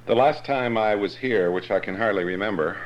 The last time I was here, which I can hardly remember,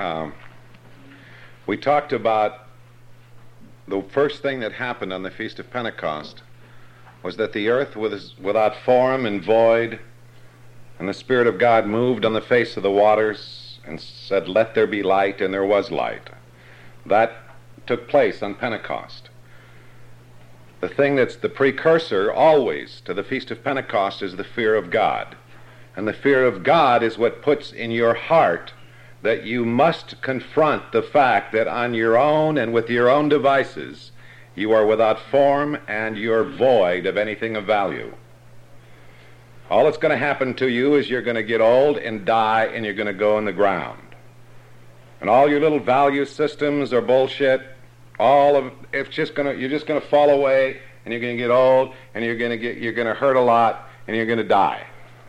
we talked about the first thing that happened on the Feast of Pentecost was that the earth was without form and void, and the Spirit of God moved on the face of the waters and said, "Let there be light," and there was light. That took place on Pentecost. The thing that's the precursor always to the Feast of Pentecost is the fear of God. And the fear of God is what puts in your heart that you must confront the fact that on your own and with your own devices, you are without form and you're void of anything of value. All that's going to happen to you is you're going to get old and die, and you're going to go in the ground. And all your little value systems are bullshit. You're just going to fall away, and you're going to get old, and you're going to hurt a lot, and you're going to die.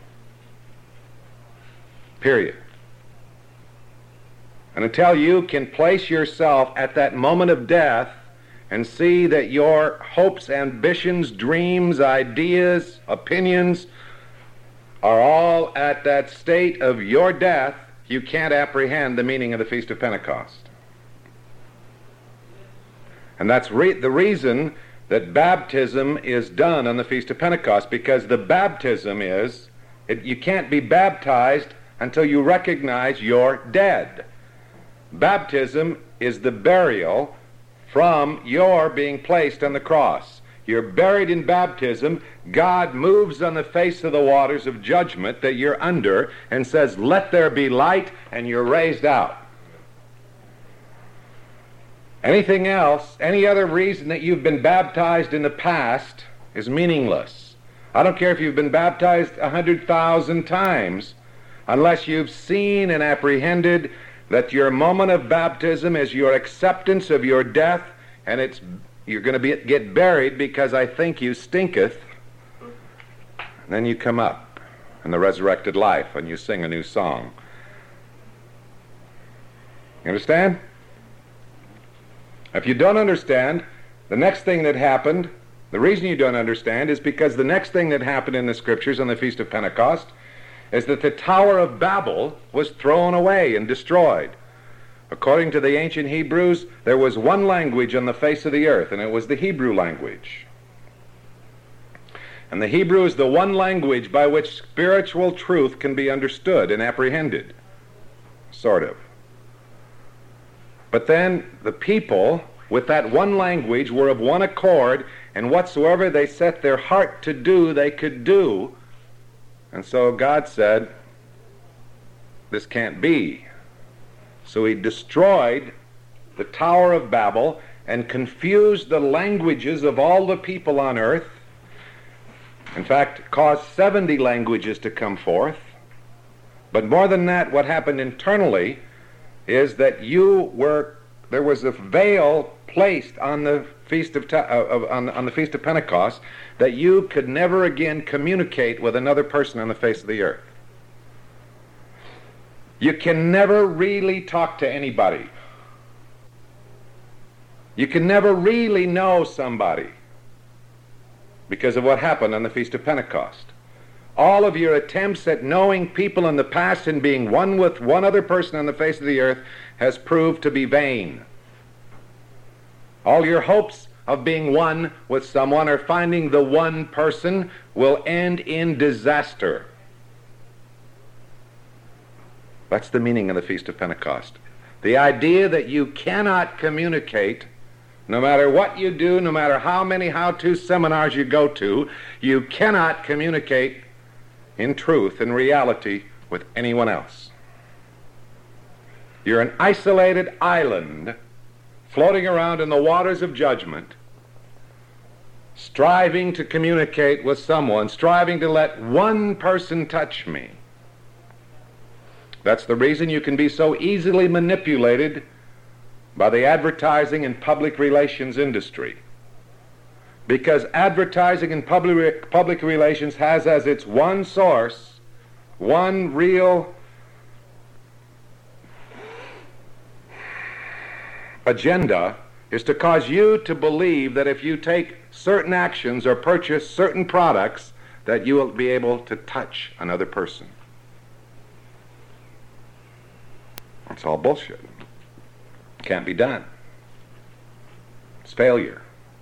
Period. And until you can place yourself at that moment of death and see that your hopes, ambitions, dreams, ideas, opinions are all at that state of your death, you can't apprehend the meaning of the Feast of Pentecost. And that's the reason that baptism is done on the Feast of Pentecost, because the baptism is, you can't be baptized until you recognize you're dead. Baptism is the burial from your being placed on the cross. You're buried in baptism. God moves on the face of the waters of judgment that you're under and says, "Let there be light," and you're raised out. Anything else, any other reason that you've been baptized in the past is meaningless. I don't care if you've been baptized 100,000 times, unless you've seen and apprehended that your moment of baptism is your acceptance of your death, and you're going to get buried because I think you stinketh. And then you come up in the resurrected life and you sing a new song. You understand? If you don't understand, the next thing that happened, the reason you don't understand is because the next thing that happened in the Scriptures on the Feast of Pentecost is that the Tower of Babel was thrown away and destroyed. According to the ancient Hebrews, there was one language on the face of the earth, and it was the Hebrew language. And the Hebrew is the one language by which spiritual truth can be understood and apprehended, sort of. But then the people, with that one language, were of one accord, and whatsoever they set their heart to do, they could do. And so God said, this can't be. So he destroyed the Tower of Babel and confused the languages of all the people on earth. In fact, caused 70 languages to come forth. But more than that, what happened internally is that there was a veil placed on the Feast of on the Feast of Pentecost, that you could never again communicate with another person on the face of the earth. You can never really talk to anybody. You can never really know somebody because of what happened on the Feast of Pentecost. All of your attempts at knowing people in the past and being one with one other person on the face of the earth has proved to be vain. All your hopes of being one with someone or finding the one person will end in disaster. That's the meaning of the Feast of Pentecost. The idea that you cannot communicate, no matter what you do, no matter how many how-to seminars you go to, you cannot communicate in truth and reality with anyone else. You're an isolated island floating around in the waters of judgment, striving to communicate with someone, striving to let one person touch me. That's the reason you can be so easily manipulated by the advertising and public relations industry. Because advertising and public relations has as its one source, one real agenda, is to cause you to believe that if you take certain actions or purchase certain products, that you will be able to touch another person. It's all bullshit. Can't be done. It's failure.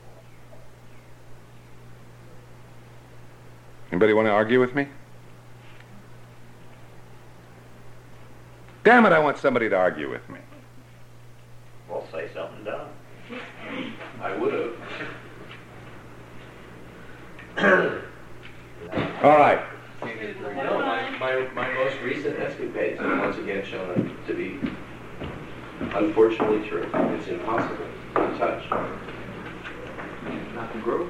Anybody want to argue with me? Damn it, I want somebody to argue with me. Well, say something dumb. I would have. All right. No, my most recent escapades have once again shown up to be unfortunately true. It's impossible to touch. Not to grow.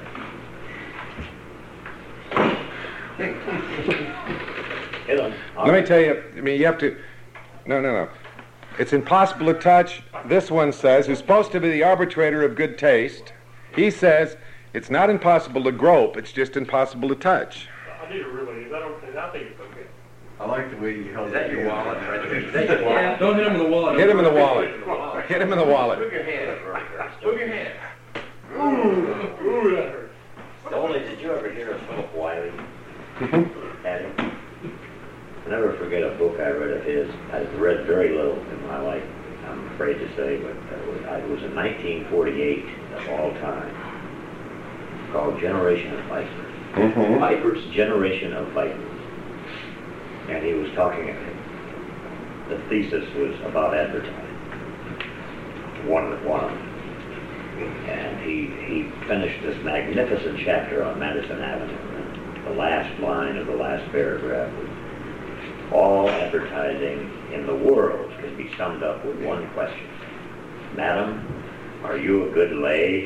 Hit 'em. Let me tell you, I mean, you have to, no. It's impossible to touch. This one says, who's supposed to be the arbitrator of good taste, he says, it's not impossible to grope, it's just impossible to touch. I need to really, is that okay? I think it's okay. I like the way you held Is that your hand. wallet right there? Is that your wallet? Yeah, don't hit him in the wallet. Hit him in the wallet. Hit him in the Move wallet. your hand. Move your hand. Ooh, that hurt. Only, did you ever hear of Philip Wiley? Had him? I'll never forget a book I read of his. I've read very little in my life, I'm afraid to say, but it was in 1948 of all time, called Generation of Vipers. Vipers, Generation of Vipers. And he was talking, the thesis was about advertising. One of them. And he finished this magnificent chapter on Madison Avenue. And the last line of the last paragraph was, all advertising in the world can be summed up with one question. Madam, are you a good lay?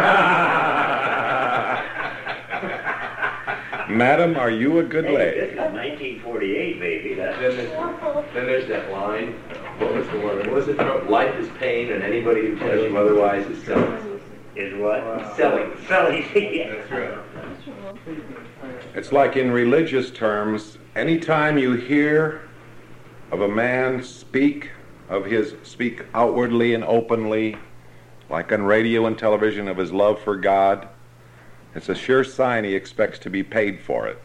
Madam, are you a good Hey, lay? this is 1948, maybe. Then there's that line. What was the word? What was it? Life is pain, and anybody who tells you otherwise is selling. Is what? Selling. Selling. Yeah. That's right. It's like in religious terms, anytime you hear of a man speak outwardly and openly, like on radio and television, of his love for God, it's a sure sign he expects to be paid for it.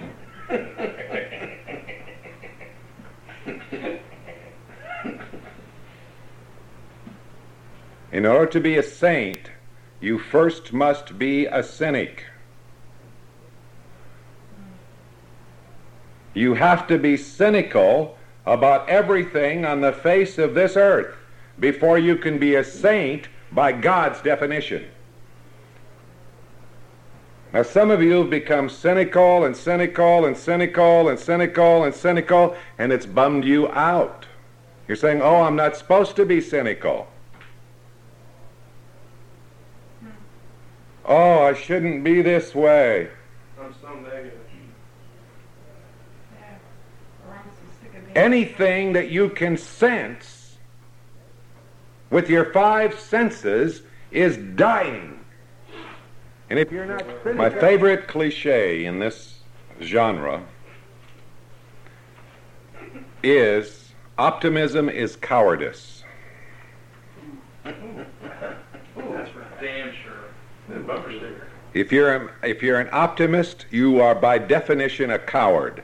In order to be a saint, you first must be a cynic. You have to be cynical about everything on the face of this earth before you can be a saint by God's definition. Now, some of you have become cynical and cynical and cynical and cynical and cynical, and it's bummed you out. You're saying, oh, I'm not supposed to be cynical. Oh, I shouldn't be this way. I'm so negative. Anything that you can sense with your five senses is dying. And if you're not critical, my favorite cliche in this genre is optimism is cowardice. That's for damn sure. That bumper sticker. If you're an optimist, you are by definition a coward.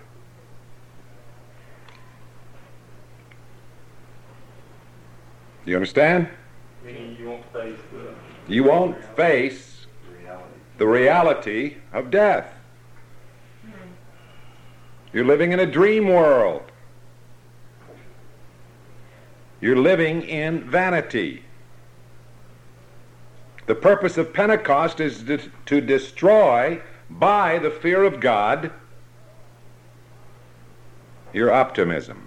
Do you understand? Meaning you won't face the... You won't face the reality of death. You're living in a dream world. You're living in vanity. The purpose of Pentecost is to destroy, by the fear of God, your optimism.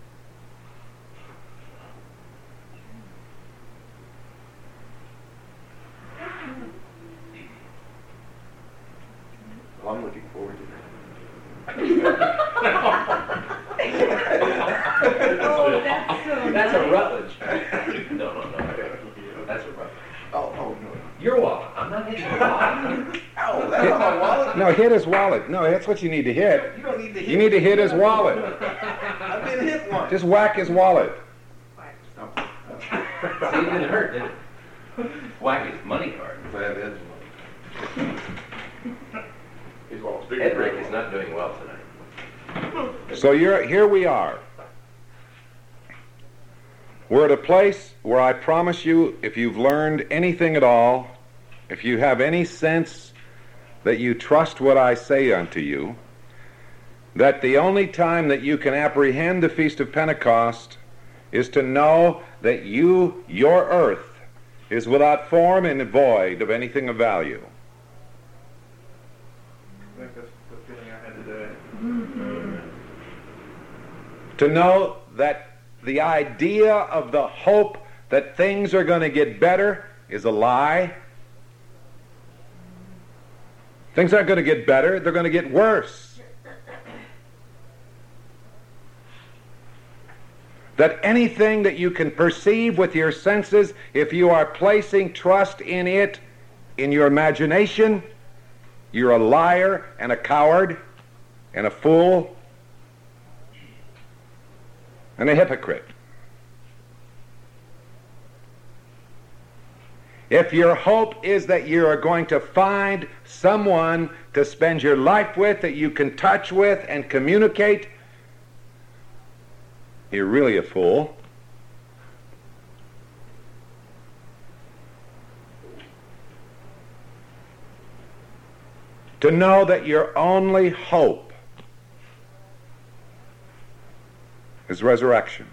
Well, I'm looking forward to that. Oh, that's so That's a nice. Rutledge. No. That's a Rutledge. Oh, no. Your wallet. I'm not hitting your wallet. Oh, that's not my wallet? No, hit his wallet. No, that's what you need to hit. You don't need to hit You need to hit his wallet. I've been hit once. Just whack his wallet. See, it didn't hurt, did it? Whack his money card. That is one. He's lost big Hedrick is not doing well tonight. So here we are. We're at a place where I promise you, if you've learned anything at all, if you have any sense that you trust what I say unto you, that the only time that you can apprehend the Feast of Pentecost is to know that your earth, is without form and void of anything of value. I think that's the feeling I had today. To know that the idea of the hope that things are going to get better is a lie. Things aren't going to get better, they're going to get worse. That anything that you can perceive with your senses, if you are placing trust in it, in your imagination, you're a liar and a coward and a fool and a hypocrite. If your hope is that you are going to find someone to spend your life with, that you can touch with and communicate, you're really a fool. To know that your only hope is resurrection.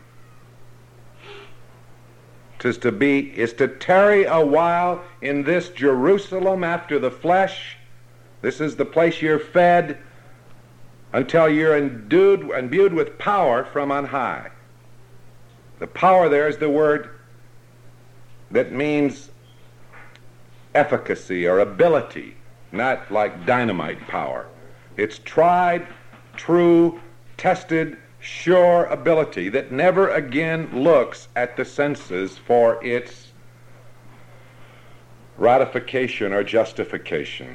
Is to tarry a while in this Jerusalem after the flesh. This is the place you're fed until you're imbued with power from on high. The power there is the word that means efficacy or ability, not like dynamite power. It's tried, true, tested, sure ability that never again looks at the senses for its ratification or justification.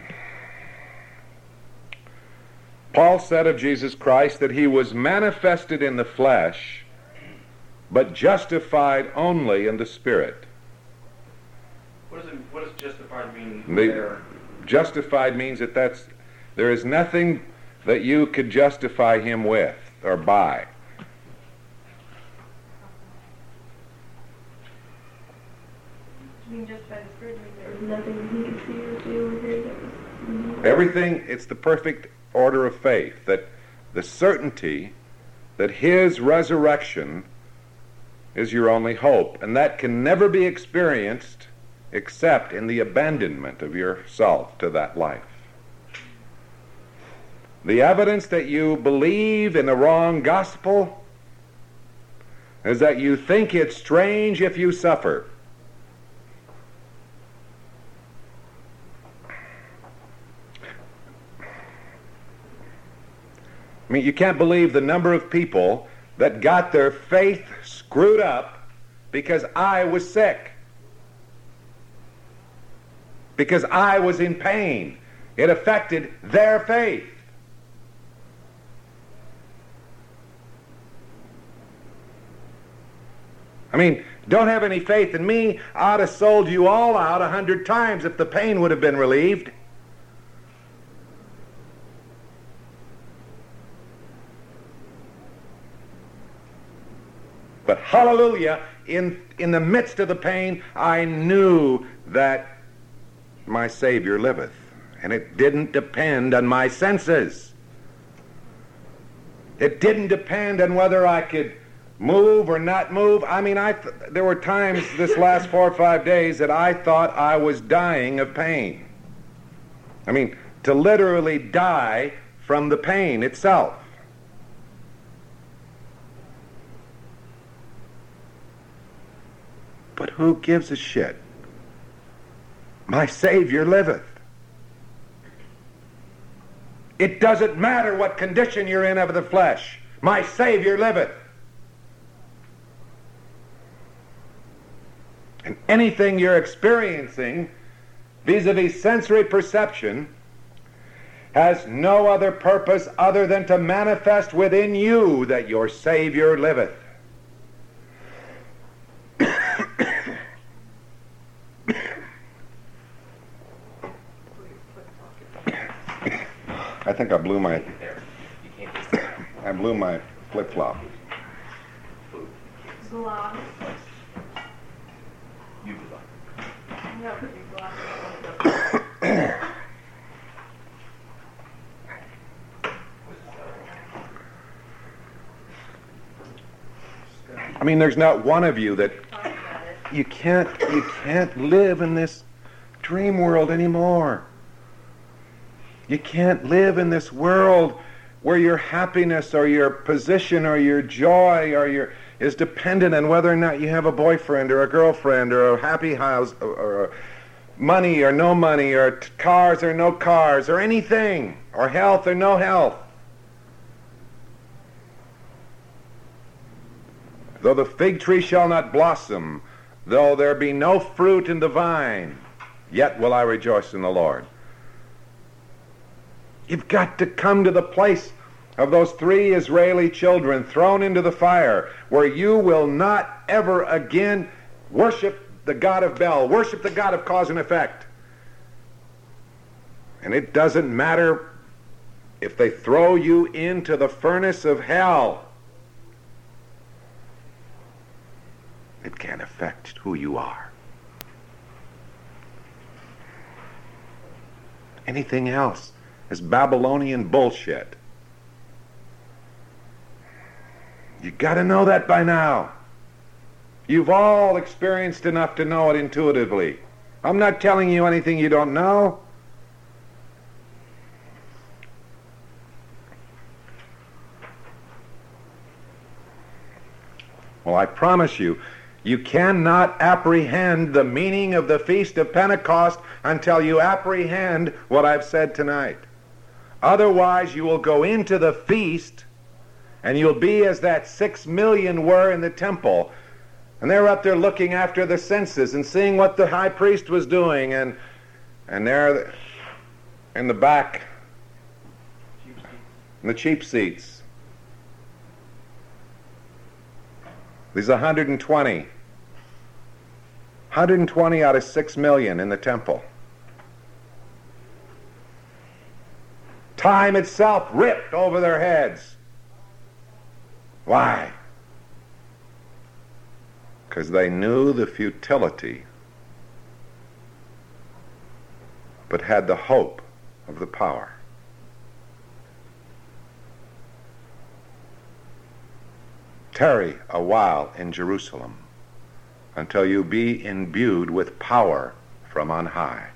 Paul said of Jesus Christ that he was manifested in the flesh, but justified only in the Spirit. What does justified mean The- there? Justified means that there is nothing that you could justify him with or by. You mean just by the Spirit, there was nothing that he could see or do or hear that was... Everything, it's the perfect order of faith, that the certainty that his resurrection is your only hope, and that can never be experienced except in the abandonment of yourself to that life. The evidence that you believe in the wrong gospel is that you think it's strange if you suffer. I mean, you can't believe the number of people that got their faith screwed up because I was sick. Because I was in pain. It affected their faith. I mean, don't have any faith in me. I'd have sold you all out 100 times if the pain would have been relieved. But hallelujah, in the midst of the pain, I knew that my Savior liveth. And it didn't depend on my senses. It didn't depend on whether I could move or not move. I mean, there were times this last 4 or 5 days that I thought I was dying of pain. I mean, to literally die from the pain itself. But who gives a shit? My Savior liveth. It doesn't matter what condition you're in of the flesh. My Savior liveth. And anything you're experiencing vis-a-vis sensory perception has no other purpose other than to manifest within you that your Savior liveth. I think I blew my flip-flop. Gloss. No, because you blocked it. I mean, there's not one of you that Talk about it. you can't live in this dream world anymore. You can't live in this world where your happiness or your position or your joy or your is dependent on whether or not you have a boyfriend or a girlfriend or a happy house or money or no money or cars or no cars or anything or health or no health. Though the fig tree shall not blossom, though there be no fruit in the vine, yet will I rejoice in the Lord. You've got to come to the place of those 3 Israeli children thrown into the fire, where you will not ever again worship the God of Bel, worship the God of cause and effect. And it doesn't matter if they throw you into the furnace of hell. It can't affect who you are. Anything else is Babylonian bullshit. You got to know that by now. You've all experienced enough to know it intuitively. I'm not telling you anything you don't know. Well, I promise you, you cannot apprehend the meaning of the Feast of Pentecost until you apprehend what I've said tonight. Otherwise, you will go into the feast and you'll be as that 6 million were in the temple. And they're up there looking after the census and seeing what the high priest was doing. And they're in the back, in the cheap seats. These 120. 120 out of 6 million in the temple. Time itself ripped over their heads. Why? Because they knew the futility, but had the hope of the power. Tarry a while in Jerusalem until you be imbued with power from on high.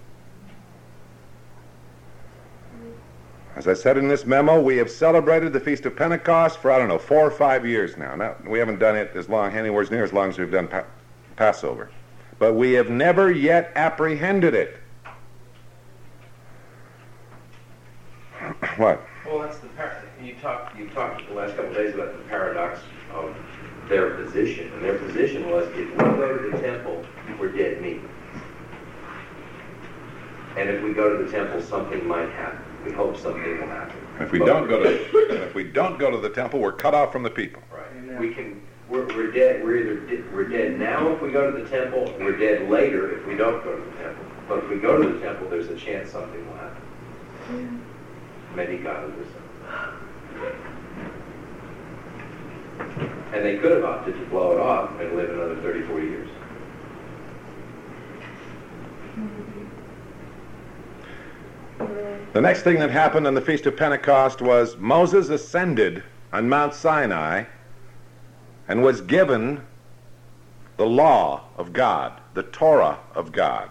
As I said in this memo, we have celebrated the Feast of Pentecost for, 4 or 5 years now. Now, we haven't done it as long, anywhere near as long as we've done Passover. But we have never yet apprehended it. What? Well, that's you talked the last couple of days about the paradox of their position. And their position was, if we go to the temple, we're dead meat. And if we go to the temple, something might happen. We hope something will happen. If we don't go to the temple, we're cut off from the people. Right. We're dead. We're dead now if we go to the temple. We're dead later if we don't go to the temple. But if we go to the temple, there's a chance something will happen. Many God understand. And they could have opted to blow it off and live another 34 years. The next thing that happened on the Feast of Pentecost was Moses ascended on Mount Sinai and was given the law of God, the Torah of God.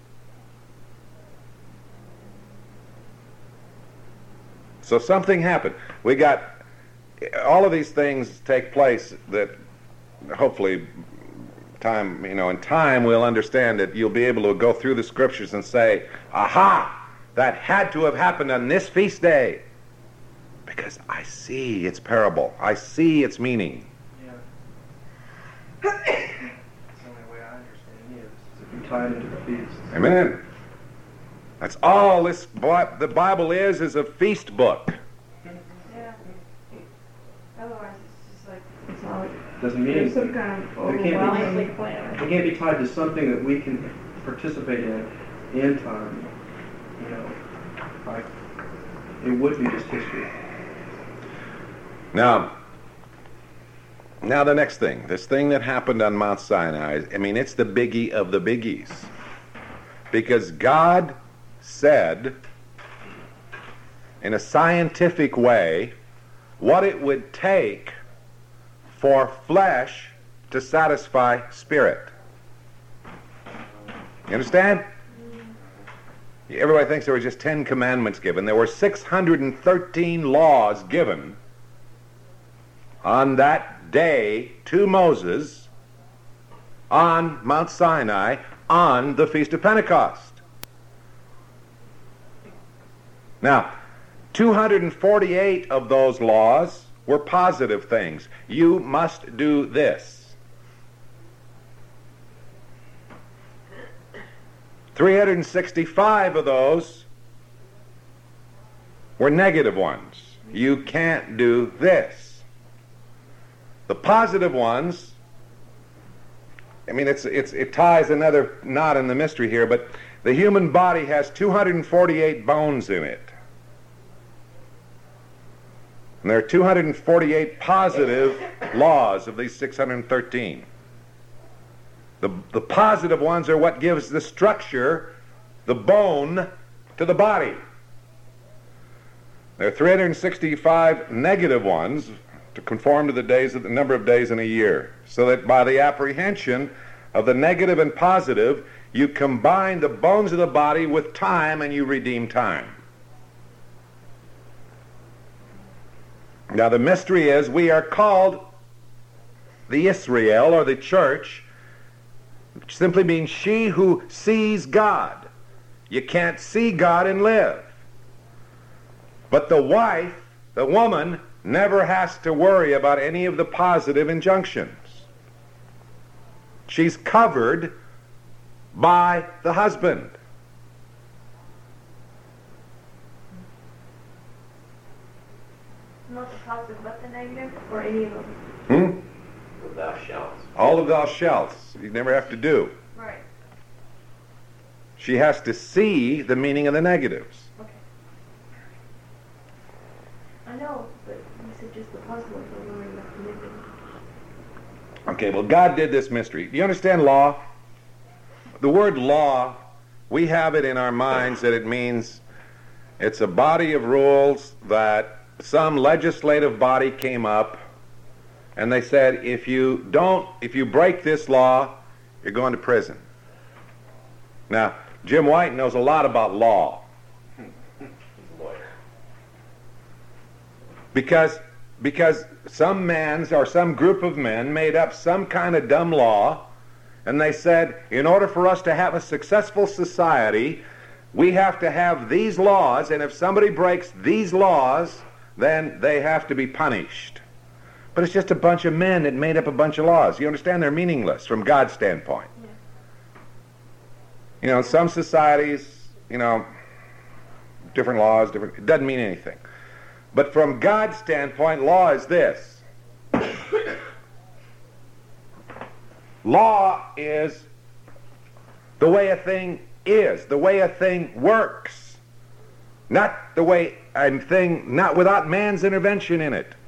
So something happened. We got all of these things take place that hopefully in time we'll understand that you'll be able to go through the scriptures and say, aha! That had to have happened on this feast day, because I see its parable. I see its meaning. Yeah. That's the only way I understand it is to be tied into the feast. Amen. That's all the Bible is a feast book. Yeah. Otherwise, it's just like, it's all Doesn't mean there's anything. some kind of It can't be- overwhelming plan. It can't be tied to something that we can participate in time. Like, it would be just history. Now the next thing, this thing that happened on Mount Sinai, it's the biggie of the biggies. Because God said, in a scientific way, what it would take for flesh to satisfy spirit. You understand? Everybody thinks there were just 10 commandments given. There were 613 laws given on that day to Moses on Mount Sinai on the Feast of Pentecost. Now, 248 of those laws were positive things. You must do this. 365 of those were negative ones. You can't do this. The positive ones, I mean, it ties another knot in the mystery here, but the human body has 248 bones in it. And there are 248 positive laws of these 613. The positive ones are what gives the structure, the bone, to the body. There are 365 negative ones to conform to the number of days in a year, so that by the apprehension of the negative and positive, you combine the bones of the body with time and you redeem time. Now the mystery is we are called the Israel, or the church, which simply means she who sees God. You can't see God and live. But the wife, the woman, never has to worry about any of the positive injunctions. She's covered by the husband. Not the positive, but the negative, or any of them. Thou shalt. All of thou shalt. You never have to do. Right. She has to see the meaning of the negatives. Okay. I know, but you said just the positive ones. I'm worried about the negative. Okay, well, God did this mystery. Do you understand law? The word law, we have it in our minds that it means it's a body of rules that some legislative body came up and they said, if you break this law, you're going to prison. Now, Jim White knows a lot about law. Because some man's or some group of men made up some kind of dumb law, and they said, in order for us to have a successful society, we have to have these laws, and if somebody breaks these laws, then they have to be punished. But it's just a bunch of men that made up a bunch of laws. You understand? They're meaningless from God's standpoint. Yeah. You know, in some societies, different laws, it doesn't mean anything. But from God's standpoint, law is this. Law is the way a thing is, the way a thing works. Not the way a thing, not without man's intervention in it.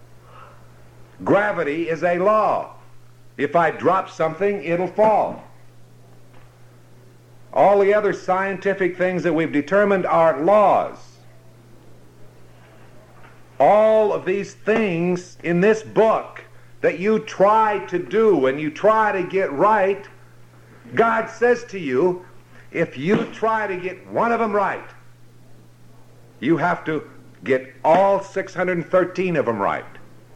Gravity is a law. If I drop something, it'll fall. All the other scientific things that we've determined are laws. All of these things in this book that you try to do and you try to get right, God says to you, if you try to get one of them right, you have to get all 613 of them right.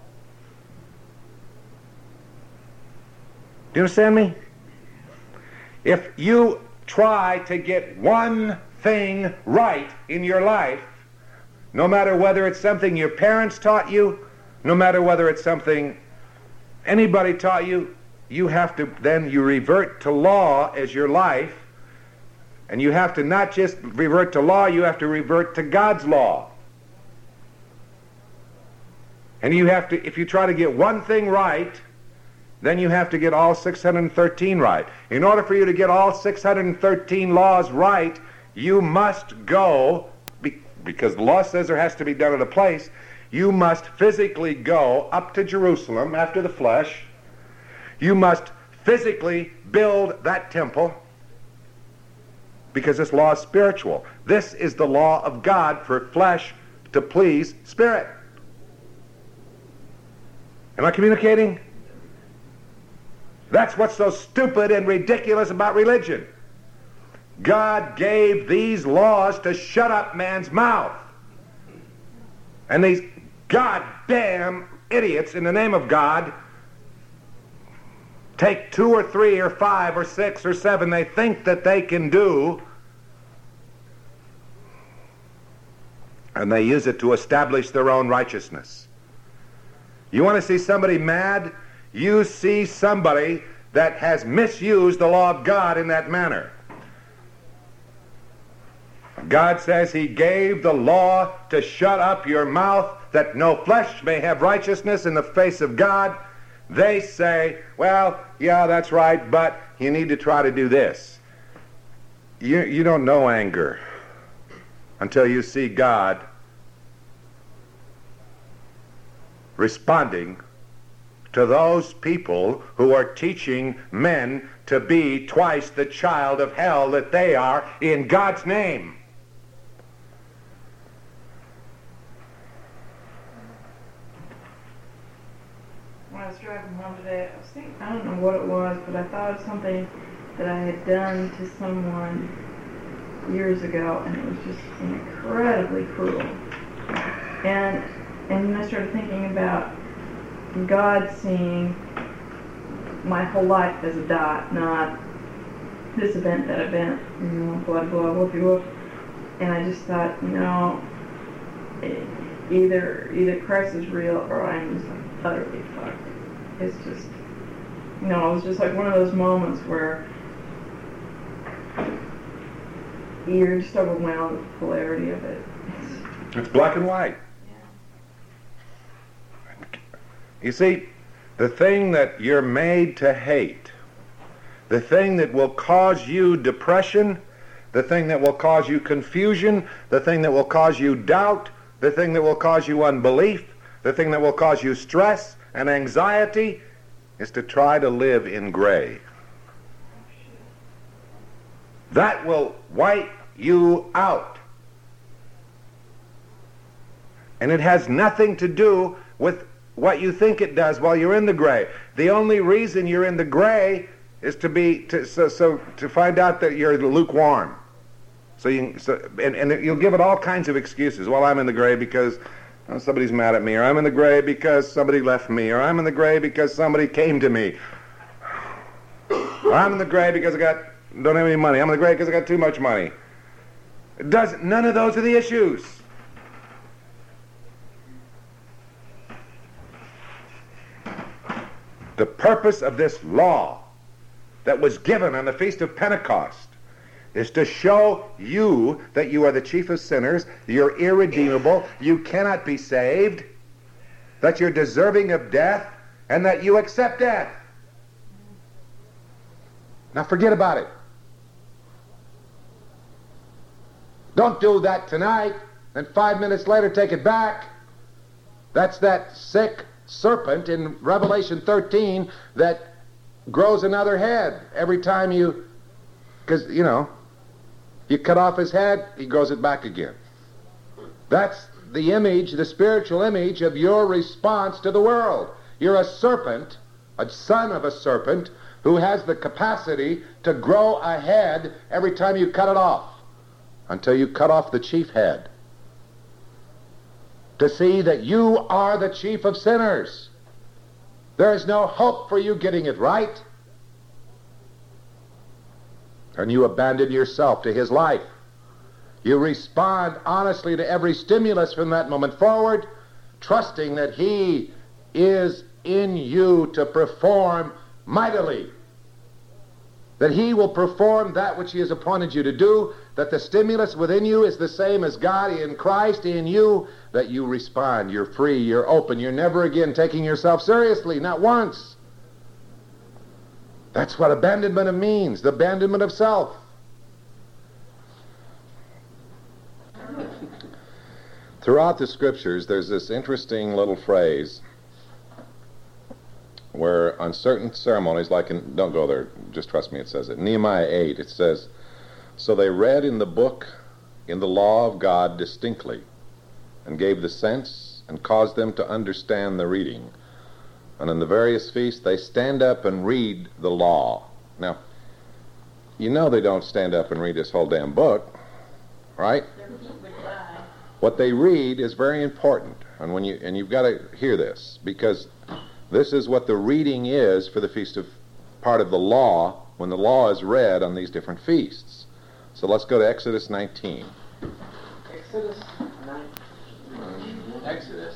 Do you understand me? If you try to get one thing right in your life, no matter whether it's something your parents taught you, no matter whether it's something anybody taught you, you have to, then you revert to law as your life, and you have to not just revert to law, you have to revert to God's law. And you have to, if you try to get one thing right, then you have to get all 613 right. In order for you to get all 613 laws right, you must go, because the law says there has to be done at a place, you must physically go up to Jerusalem after the flesh. You must physically build that temple. because this law is spiritual. This is the law of God for flesh to please spirit. Am I communicating? That's what's so stupid and ridiculous about religion. God gave these laws to shut up man's mouth. And these goddamn idiots in the name of God take 2 or 3 or 5 or 6 or 7 they think that they can do, and they use it to establish their own righteousness. You want to see somebody mad? You see somebody that has misused the law of God in that manner. God says he gave the law to shut up your mouth that no flesh may have righteousness in the face of God. They say, well, yeah, that's right, but you need to try to do this. You don't know anger until you see God responding to those people who are teaching men to be twice the child of hell that they are in God's name. When I was driving home today, I was thinking, I don't know what it was, but I thought of something that I had done to someone years ago, and it was just incredibly cruel. And then I started thinking about God seeing my whole life as a dot, not this event, that event, blah, blah, whoopie whoop. And I just thought, either Christ is real or I'm just utterly fucked. It's just, it was just like one of those moments where you're just overwhelmed with the polarity of it. It's black and white. You see, the thing that you're made to hate, the thing that will cause you depression, the thing that will cause you confusion, the thing that will cause you doubt, the thing that will cause you unbelief, the thing that will cause you stress and anxiety, is to try to live in gray. That will wipe you out. And it has nothing to do with what you think it does while you're in the gray. The only reason you're in the gray is to find out that you're lukewarm. And you'll give it all kinds of excuses. Well, I'm in the gray because somebody's mad at me, or I'm in the gray because somebody left me, or I'm in the gray because somebody came to me, or I'm in the gray because don't have any money. I'm in the gray because I got too much money. None of those are the issues. The purpose of this law that was given on the Feast of Pentecost is to show you that you are the chief of sinners, you're irredeemable, you cannot be saved, that you're deserving of death, and that you accept death. Now forget about it. Don't do that tonight, and 5 minutes later take it back. That's that sick serpent in Revelation 13 that grows another head every time you cut off his head, he grows it back again. That's the image, the spiritual image of your response to the world. You're a serpent, a son of a serpent, who has the capacity to grow a head every time you cut it off, until you cut off the chief head. To see that you are the chief of sinners. There is no hope for you getting it right. And you abandon yourself to his life. You respond honestly to every stimulus from that moment forward, trusting that he is in you to perform mightily. That he will perform that which he has appointed you to do, that the stimulus within you is the same as God in Christ in you, that you respond, you're free, you're open, you're never again taking yourself seriously, not once. That's what abandonment means, the abandonment of self. Throughout the scriptures, there's this interesting little phrase where on certain ceremonies, don't go there, just trust me, it says it. Nehemiah 8, it says, So they read in the book, in the law of God distinctly, and gave the sense and caused them to understand the reading. And in the various feasts, they stand up and read the law. Now, you know they don't stand up and read this whole damn book, right? What they read is very important, and you've got to hear this, because this is what the reading is for the feast of part of the law, when the law is read on these different feasts. So let's go to Exodus 19. Exodus 19. Exodus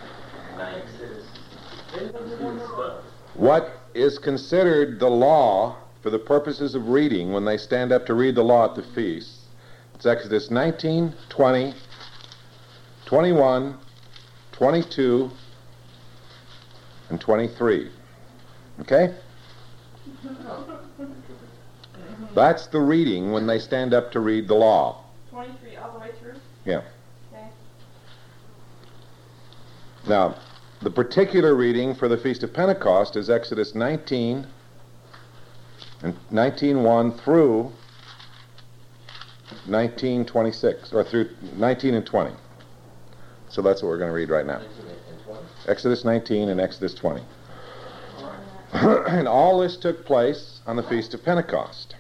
19. What is considered the law for the purposes of reading when they stand up to read the law at the feast? It's Exodus 19, 20, 21, 22, and 23. Okay? That's the reading when they stand up to read the law. 23 all the way through? Yeah. Okay. Now, the particular reading for the Feast of Pentecost is Exodus 19 and 19:1 through 19:26, or through 19 and 20. So that's what we're going to read right now. Exodus 19 and Exodus 20. And all this took place on the Feast of Pentecost.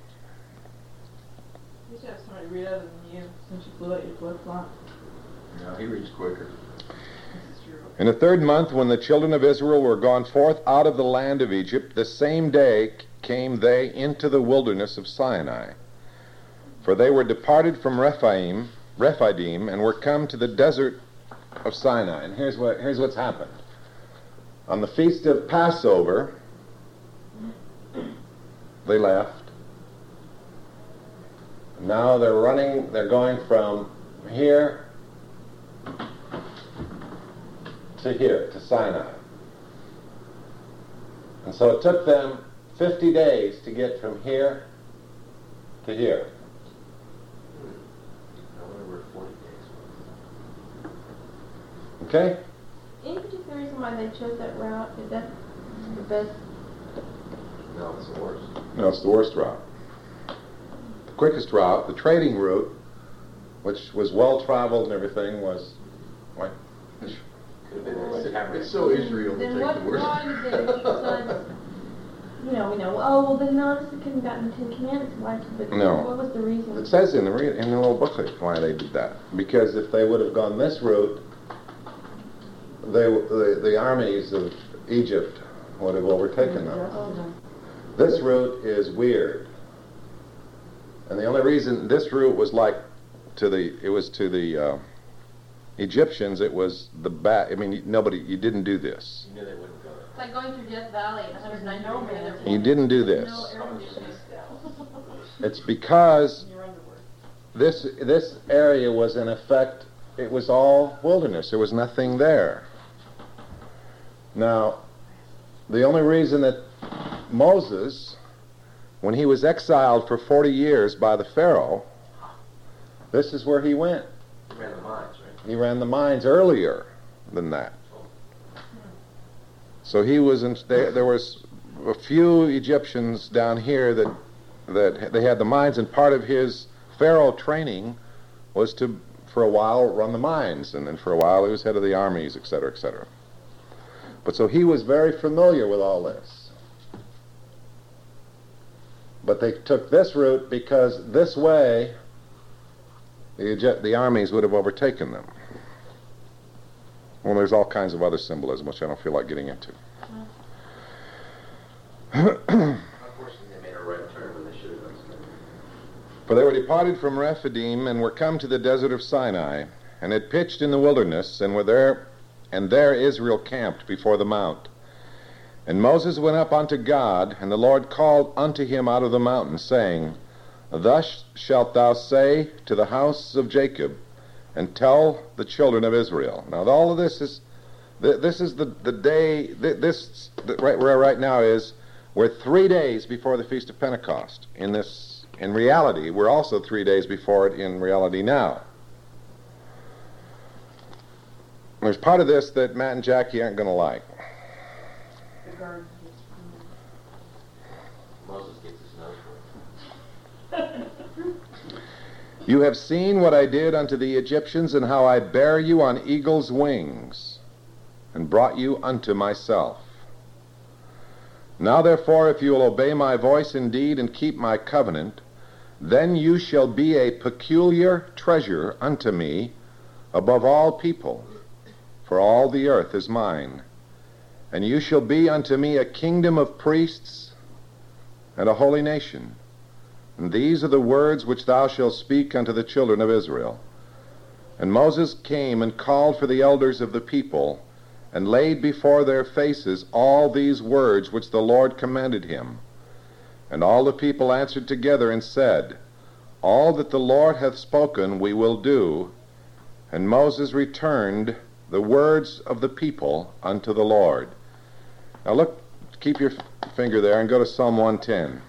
You should have somebody read other than you, since you blew out your flip-flop. No, he reads quicker. This is true. In the 3rd month, when the children of Israel were gone forth out of the land of Egypt, the same day came they into the wilderness of Sinai. For they were departed from Rephidim, and were come to the desert of Sinai. And here's what's happened. On the feast of Passover, they left. Now they're going from here to here, to Sinai. And so it took them 50 days to get from here to here. I wonder where 40 days was. Okay? Any particular reason why they chose that route? Is that the best? No, it's the worst. No, it's the worst route. The quickest route, the trading route, which was well-traveled and everything, was... What? Could have been it's so Israel to Then take what? the worst. Why did they decide? We know. Oh, well, then notice they couldn't have gotten the 10 Commandments. Why? But No. What was the reason? It says in the little booklet why they did that. Because if they would have gone this route, the armies of Egypt would have overtaken them. This route is weird. And the only reason this route was to the Egyptians, it was you didn't do this. You knew they wouldn't go there. It's like going through Death Valley at 190 degrees. You didn't do this. No air conditioning. It's because Your underwear. this area was in effect, it was all wilderness. There was nothing there. Now, the only reason that Moses, when he was exiled for 40 years by the Pharaoh, this is where he went. He ran the mines, right? He ran the mines earlier than that. So he was there was a few Egyptians down here that they had the mines, and part of his Pharaoh training was to, for a while, run the mines, and then for a while he was head of the armies, etc., etc. But so he was very familiar with all this. But they took this route because this way the armies would have overtaken them. Well, there's all kinds of other symbolism which I don't feel like getting into. Unfortunately, they made a right turn when they should have done something. For they were departed from Rephidim and were come to the desert of Sinai, and had pitched in the wilderness, and there Israel camped before the mount. And Moses went up unto God, and the Lord called unto him out of the mountain, saying, Thus shalt thou say to the house of Jacob, and tell the children of Israel. Now, all of this is the day. Right where right now is, we're 3 days before the Feast of Pentecost. In reality, we're also 3 days before it. In reality, now. There's part of this that Matt and Jackie aren't going to like. The garden. Moses gets his nose worked. You have seen what I did unto the Egyptians, and how I bare you on eagle's wings, and brought you unto myself. Now therefore, if you will obey my voice indeed, and keep my covenant, then you shall be a peculiar treasure unto me above all people, for all the earth is mine. And you shall be unto me a kingdom of priests and a holy nation. And these are the words which thou shalt speak unto the children of Israel. And Moses came and called for the elders of the people, and laid before their faces all these words which the Lord commanded him. And all the people answered together and said, All that the Lord hath spoken we will do. And Moses returned the words of the people unto the Lord. Now look, keep your finger there and go to Psalm 110,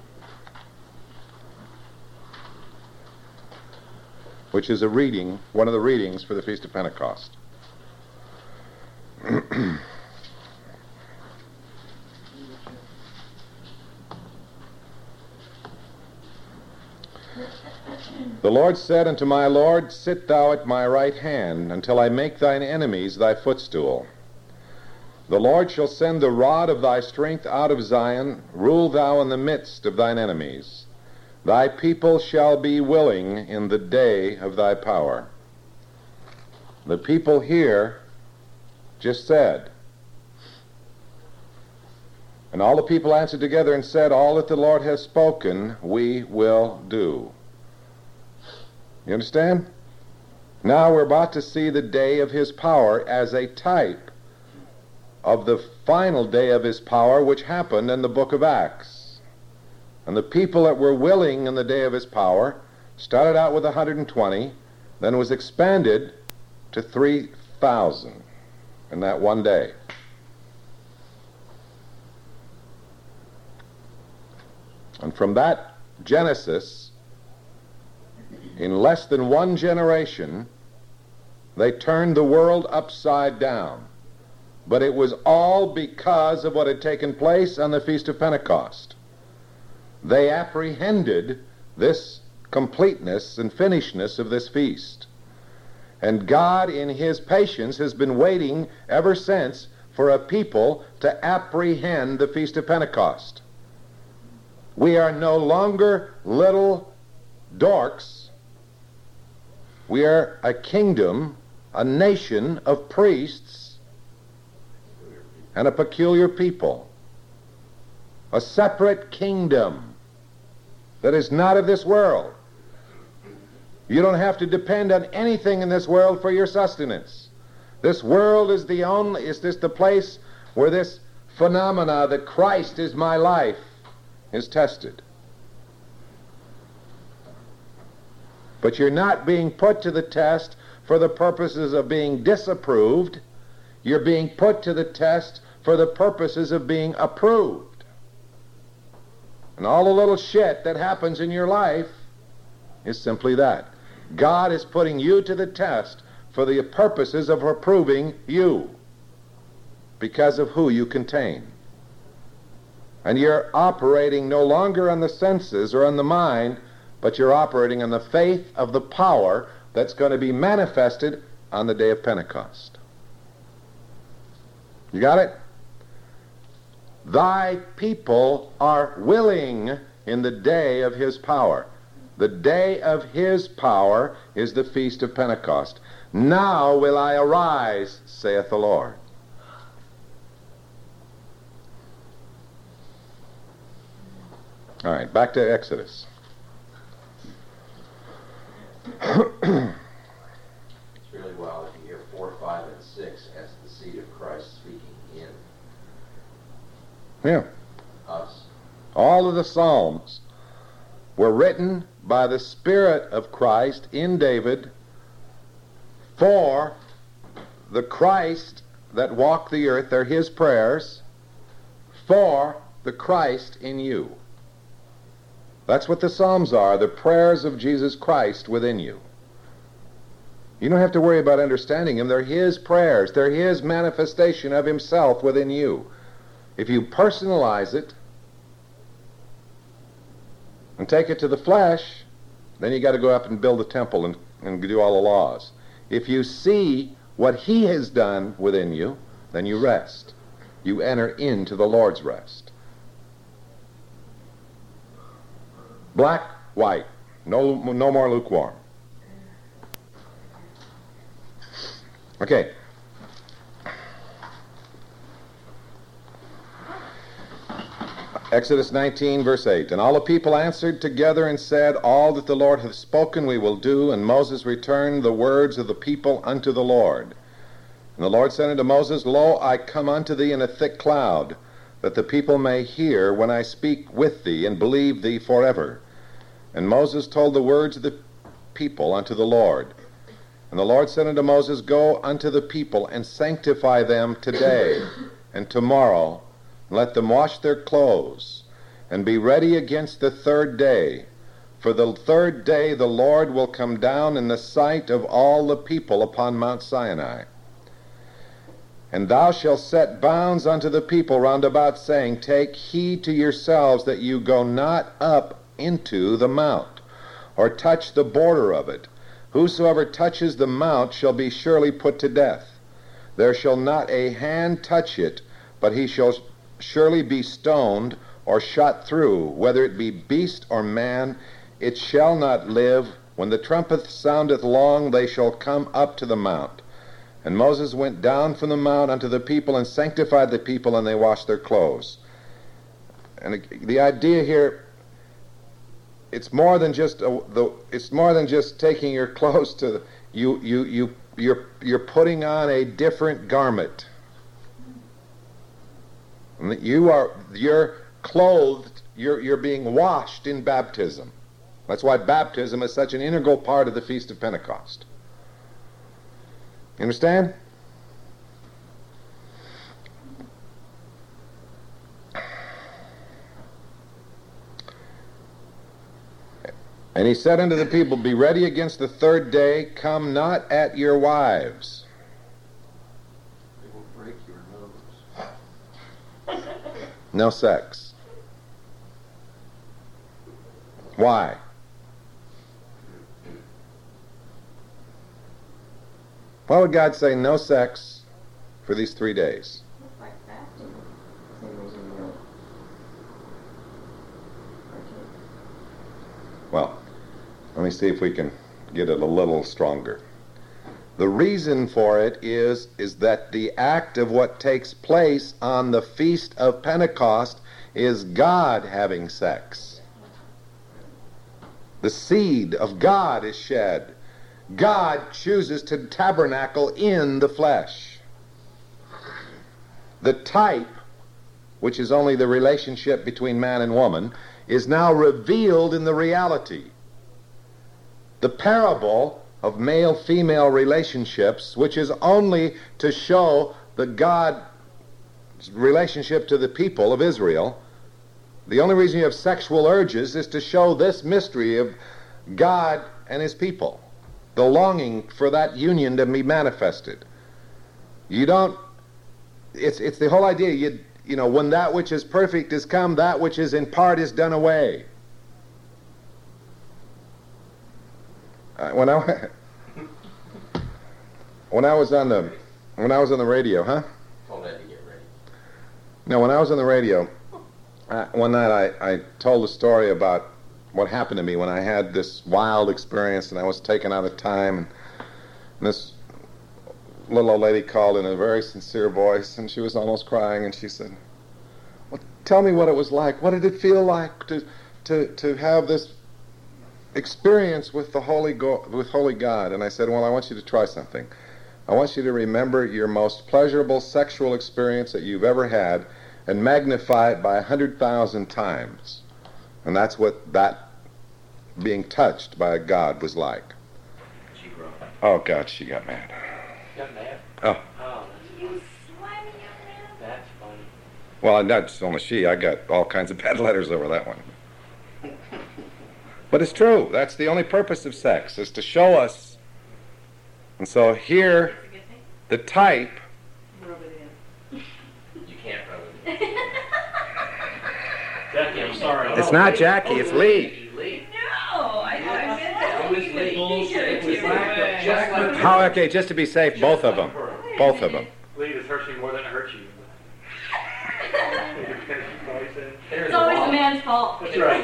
which is a reading, one of the readings for the Feast of Pentecost. The Lord said unto my Lord, Sit thou at my right hand, until I make thine enemies thy footstool. The Lord shall send the rod of thy strength out of Zion. Rule thou in the midst of thine enemies. Thy people shall be willing in the day of thy power. The people here just said, and all the people answered together and said, All that the Lord has spoken we will do. You understand? Now we're about to see the day of his power as a type of the final day of his power, which happened in the book of Acts. And the people that were willing in the day of his power started out with 120, then was expanded to 3,000 in that one day. And from that Genesis, in less than one generation, they turned the world upside down. But it was all because of what had taken place on the Feast of Pentecost. They apprehended this completeness and finishness of this feast. And God, in his patience, has been waiting ever since for a people to apprehend the Feast of Pentecost. We are no longer little dorks. We are a kingdom, a nation of priests, and a peculiar people, a separate kingdom that is not of this world. You don't have to depend on anything in this world for your sustenance. This world is the place where this phenomena that Christ is my life is tested. But you're not being put to the test for the purposes of being disapproved. You're being put to the test for the purposes of being approved. And all the little shit that happens in your life is simply that. God is putting you to the test for the purposes of approving you because of who you contain. And you're operating no longer on the senses or on the mind, but you're operating on the faith of the power that's going to be manifested on the day of Pentecost. You got it? Thy people are willing in the day of his power. The day of his power is the Feast of Pentecost. Now will I arise, saith the Lord. All right, back to Exodus. It's really wild if you hear 4, 5, and 6 as the seed of Christ speaking in Yeah. us. All of the Psalms were written by the Spirit of Christ in David for the Christ that walked the earth. They're his prayers for the Christ in you. That's what the Psalms are, the prayers of Jesus Christ within you. You don't have to worry about understanding them. They're his prayers. They're his manifestation of himself within you. If you personalize it and take it to the flesh, then you got to go up and build a temple and do all the laws. If you see what he has done within you, then you rest. You enter into the Lord's rest. Black, white, no more lukewarm. Okay. Exodus 19, verse 8. And all the people answered together and said, All that the Lord hath spoken we will do. And Moses returned the words of the people unto the Lord. And the Lord said unto Moses, Lo, I come unto thee in a thick cloud, that the people may hear when I speak with thee, and believe thee forever. And Moses told the words of the people unto the Lord. And the Lord said unto Moses, Go unto the people, and sanctify them today and tomorrow, and let them wash their clothes, and be ready against the third day. For the third day the Lord will come down in the sight of all the people upon Mount Sinai. And thou shalt set bounds unto the people round about, saying, Take heed to yourselves that you go not up into the mount, or touch the border of it. Whosoever touches the mount shall be surely put to death. There shall not a hand touch it, but he shall surely be stoned or shot through, whether it be beast or man, it shall not live. When the trumpet soundeth long, they shall come up to the mount. And Moses went down from the mount unto the people, and sanctified the people, and they washed their clothes. And the idea here, it's more than just taking your clothes to you're putting on a different garment. You're clothed, you're being washed in baptism. That's why baptism is such an integral part of the Feast of Pentecost. You understand? And he said unto the people, Be ready against the third day, come not at your wives. They will break your nose. No sex. Why? Why would God say no sex for these 3 days? It's like fasting. Same reason you don't partake. Well, let me see if we can get it a little stronger. The reason for it is that the act of what takes place on the Feast of Pentecost is God having sex. The seed of God is shed. God chooses to tabernacle in the flesh. The type, which is only the relationship between man and woman, is now revealed in the reality. The parable of male-female relationships, which is only to show the God's relationship to the people of Israel, the only reason you have sexual urges is to show this mystery of God and his people, the longing for that union to be manifested. You don't, it's the whole idea, you know, when that which is perfect is come, that which is in part is done away. When I was on the radio, huh? Told Ed to get ready. No, when I was on the radio, one night I told a story about what happened to me when I had this wild experience and I was taken out of time. And this little old lady called in a very sincere voice, and she was almost crying, and she said, "Well, tell me what it was like. What did it feel like to have this experience with the Holy God?" And I said, "Well, I want you to try something. I want you to remember your most pleasurable sexual experience that you've ever had and magnify it by 100,000 times." And that's what that being touched by a God was like. She broke. Oh, God, she got mad. Got mad? Oh. Oh, You slimy young man. that's funny. Well, not only she. I got all kinds of bad letters over that one. But it's true. That's the only purpose of sex, is to show us. And so here, the type. Rub it in. You can't rub it. Jackie, I'm sorry. It's not Jackie, it's Lee. Lee. No, I How, okay, just to be safe, both of them. Both of them. Lead is hurts you more than it hurts you. It's always the man's fault. That's right.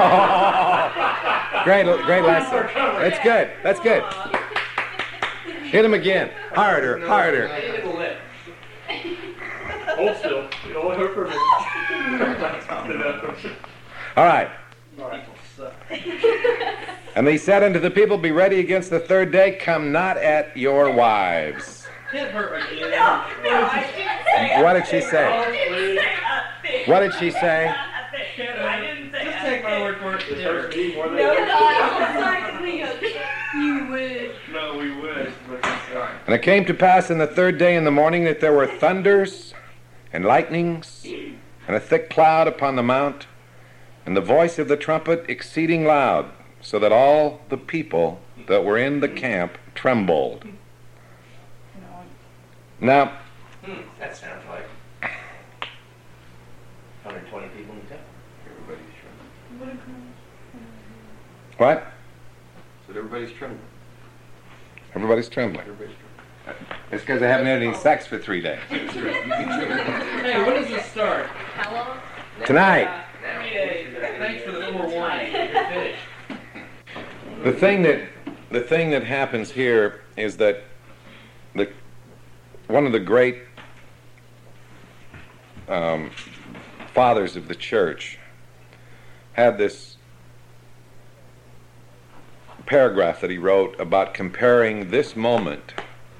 Great lesson. That's good. That's good. Hit him again. Harder, harder. Hold still. You don't hurt for a minute. All right. And he said unto the people, be ready against the third day, come not at your wives. Hit her again. No, I didn't say What did she say? What did she say? I didn't say Just take my word for it. It hurts me more than No, it no, hurts you would. No, we wish, but sorry. And it came to pass in the third day in the morning that there were thunders and lightnings and a thick cloud upon the mount, and the voice of the trumpet exceeding loud, so that all the people that were in the camp trembled. Now, That sounds like 120 people in the temple. Everybody's trembling. what? So everybody's trembling. Everybody's trembling. Everybody's It's because they haven't had any sex for 3 days. trembling. Hey, when does this start? How long? Tonight. Thanks for the forewarning. You're finished. The thing that happens here is that one of the great fathers of the church had this paragraph that he wrote about comparing this moment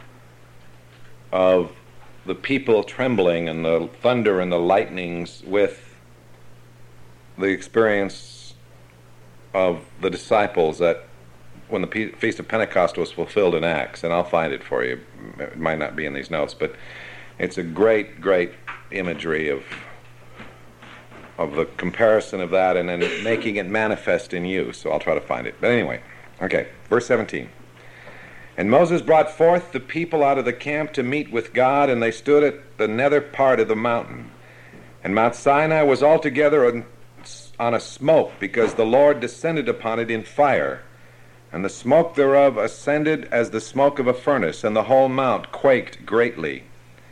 of the people trembling and the thunder and the lightnings with the experience of the disciples that when the Feast of Pentecost was fulfilled in Acts, and I'll find it for you. It might not be in these notes, but it's a great, great imagery of the comparison of that and then making it manifest in you. So I'll try to find it. But anyway, okay, verse 17. And Moses brought forth the people out of the camp to meet with God, and they stood at the nether part of the mountain. And Mount Sinai was altogether on a smoke, because the Lord descended upon it in fire. And the smoke thereof ascended as the smoke of a furnace, and the whole mount quaked greatly.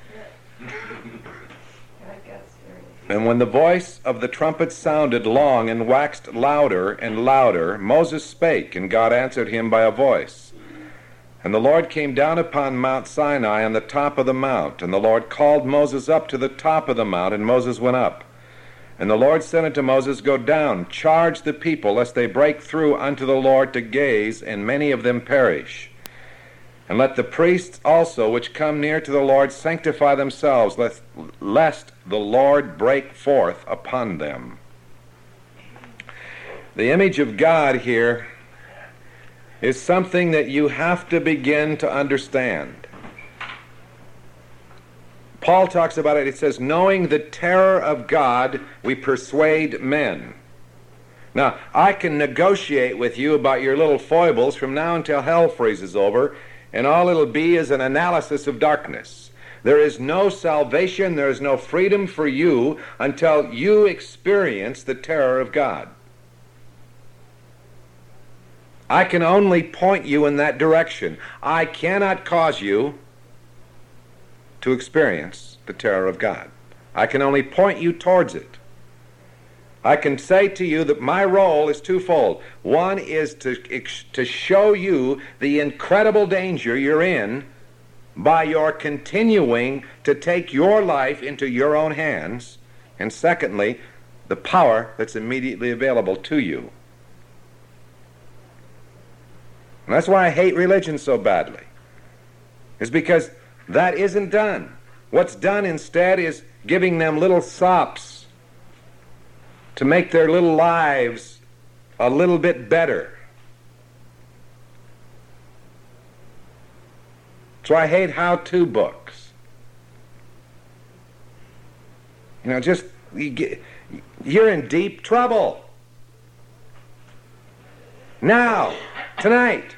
And when the voice of the trumpet sounded long and waxed louder and louder, Moses spake, and God answered him by a voice. And the Lord came down upon Mount Sinai on the top of the mount, and the Lord called Moses up to the top of the mount, and Moses went up. And the Lord said unto Moses, Go down, charge the people, lest they break through unto the Lord to gaze, and many of them perish. And let the priests also which come near to the Lord sanctify themselves, lest the Lord break forth upon them. The image of God here is something that you have to begin to understand. Paul talks about it. It says, knowing the terror of God, we persuade men. Now, I can negotiate with you about your little foibles from now until hell freezes over, and all it'll be is an analysis of darkness. There is no salvation, there is no freedom for you until you experience the terror of God. I can only point you in that direction. I cannot cause you to experience the terror of God. I can only point you towards it. I can say to you that my role is twofold. One is to show you the incredible danger you're in by your continuing to take your life into your own hands, and secondly, the power that's immediately available to you. And that's why I hate religion so badly. It's because that isn't done. What's done instead is giving them little sops to make their little lives a little bit better. So I hate how-to books. You know, just, you're in deep trouble. Now, tonight.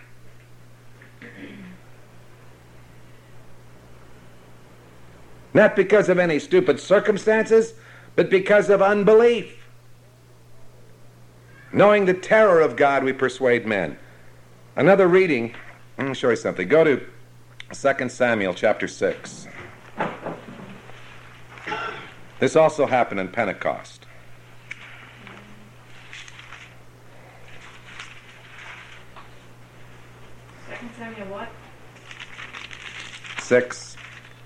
Not because of any stupid circumstances, but because of unbelief. Knowing the terror of God, we persuade men. Another reading, let me show you something. Go to 2 Samuel chapter 6. This also happened in Pentecost. Second Samuel what? 6.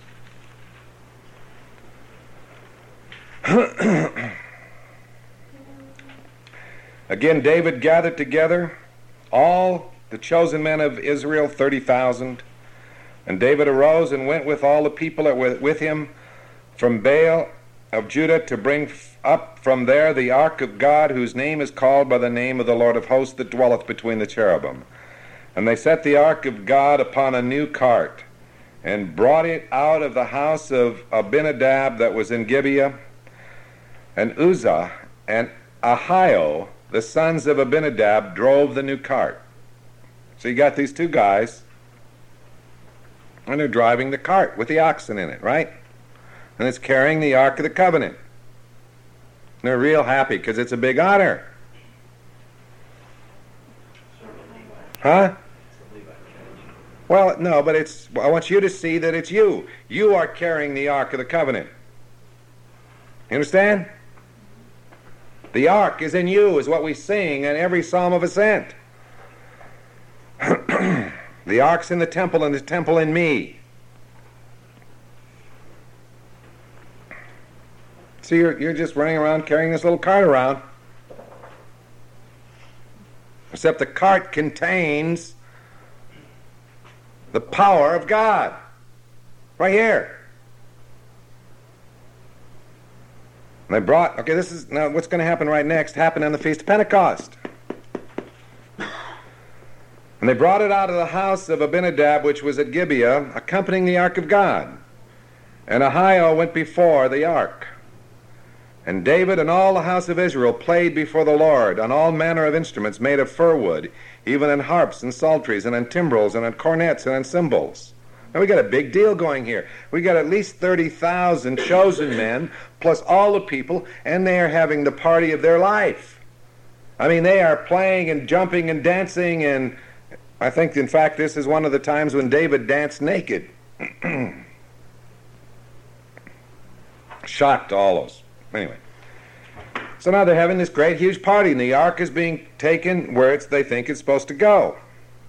Again, David gathered together all the chosen men of Israel, 30,000. And David arose and went with all the people that were with him from Baal of Judah to bring up from there the ark of God, whose name is called by the name of the Lord of hosts that dwelleth between the cherubim. And they set the ark of God upon a new cart, and brought it out of the house of Abinadab that was in Gibeah. And Uzzah and Ahio, the sons of Abinadab, drove the new cart. So you got these two guys, and they're driving the cart with the oxen in it, right? And it's carrying the Ark of the Covenant. And they're real happy because it's a big honor. Huh? Well, no, but I want you to see that it's you. You are carrying the Ark of the Covenant. You understand? The Ark is in you, is what we sing in every Psalm of Ascent. The Ark's in the temple, and the temple in me. So you're just running around carrying this little cart around. Except the cart contains the power of God. Right here. And they brought, okay, this is, now what's going to happen right next happened on the Feast of Pentecost. And they brought it out of the house of Abinadab, which was at Gibeah, accompanying the ark of God. And Ahio went before the ark. And David and all the house of Israel played before the Lord on all manner of instruments made of fir wood, even on harps and psalteries and on timbrels and on cornets and on cymbals. Now we got a big deal going here. We got at least 30,000 chosen men, plus all the people, and they are having the party of their life. I mean, they are playing and jumping and dancing, and I think, in fact, this is one of the times when David danced naked. Shocked all those. Anyway. So now they're having this great, huge party, and the ark is being taken where they think it's supposed to go.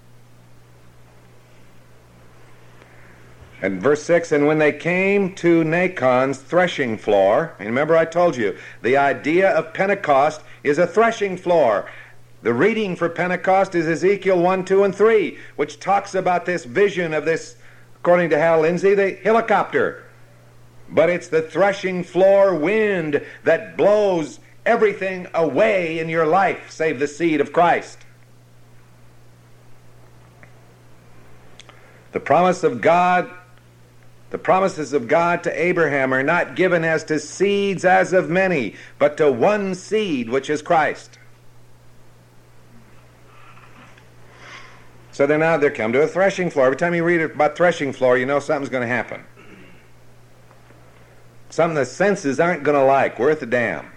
And verse 6, and when they came to Nachon's threshing floor, and remember I told you, the idea of Pentecost is a threshing floor. The reading for Pentecost is Ezekiel 1, 2, and 3, which talks about this vision of this, according to Hal Lindsey, the helicopter. But it's the threshing floor wind that blows everything away in your life, save the seed of Christ. The promises of God to Abraham are not given as to seeds as of many, but to one seed, which is Christ. So they're come to a threshing floor. Every time you read about threshing floor, you know something's going to happen. Something the senses aren't going to like. We're at the dam.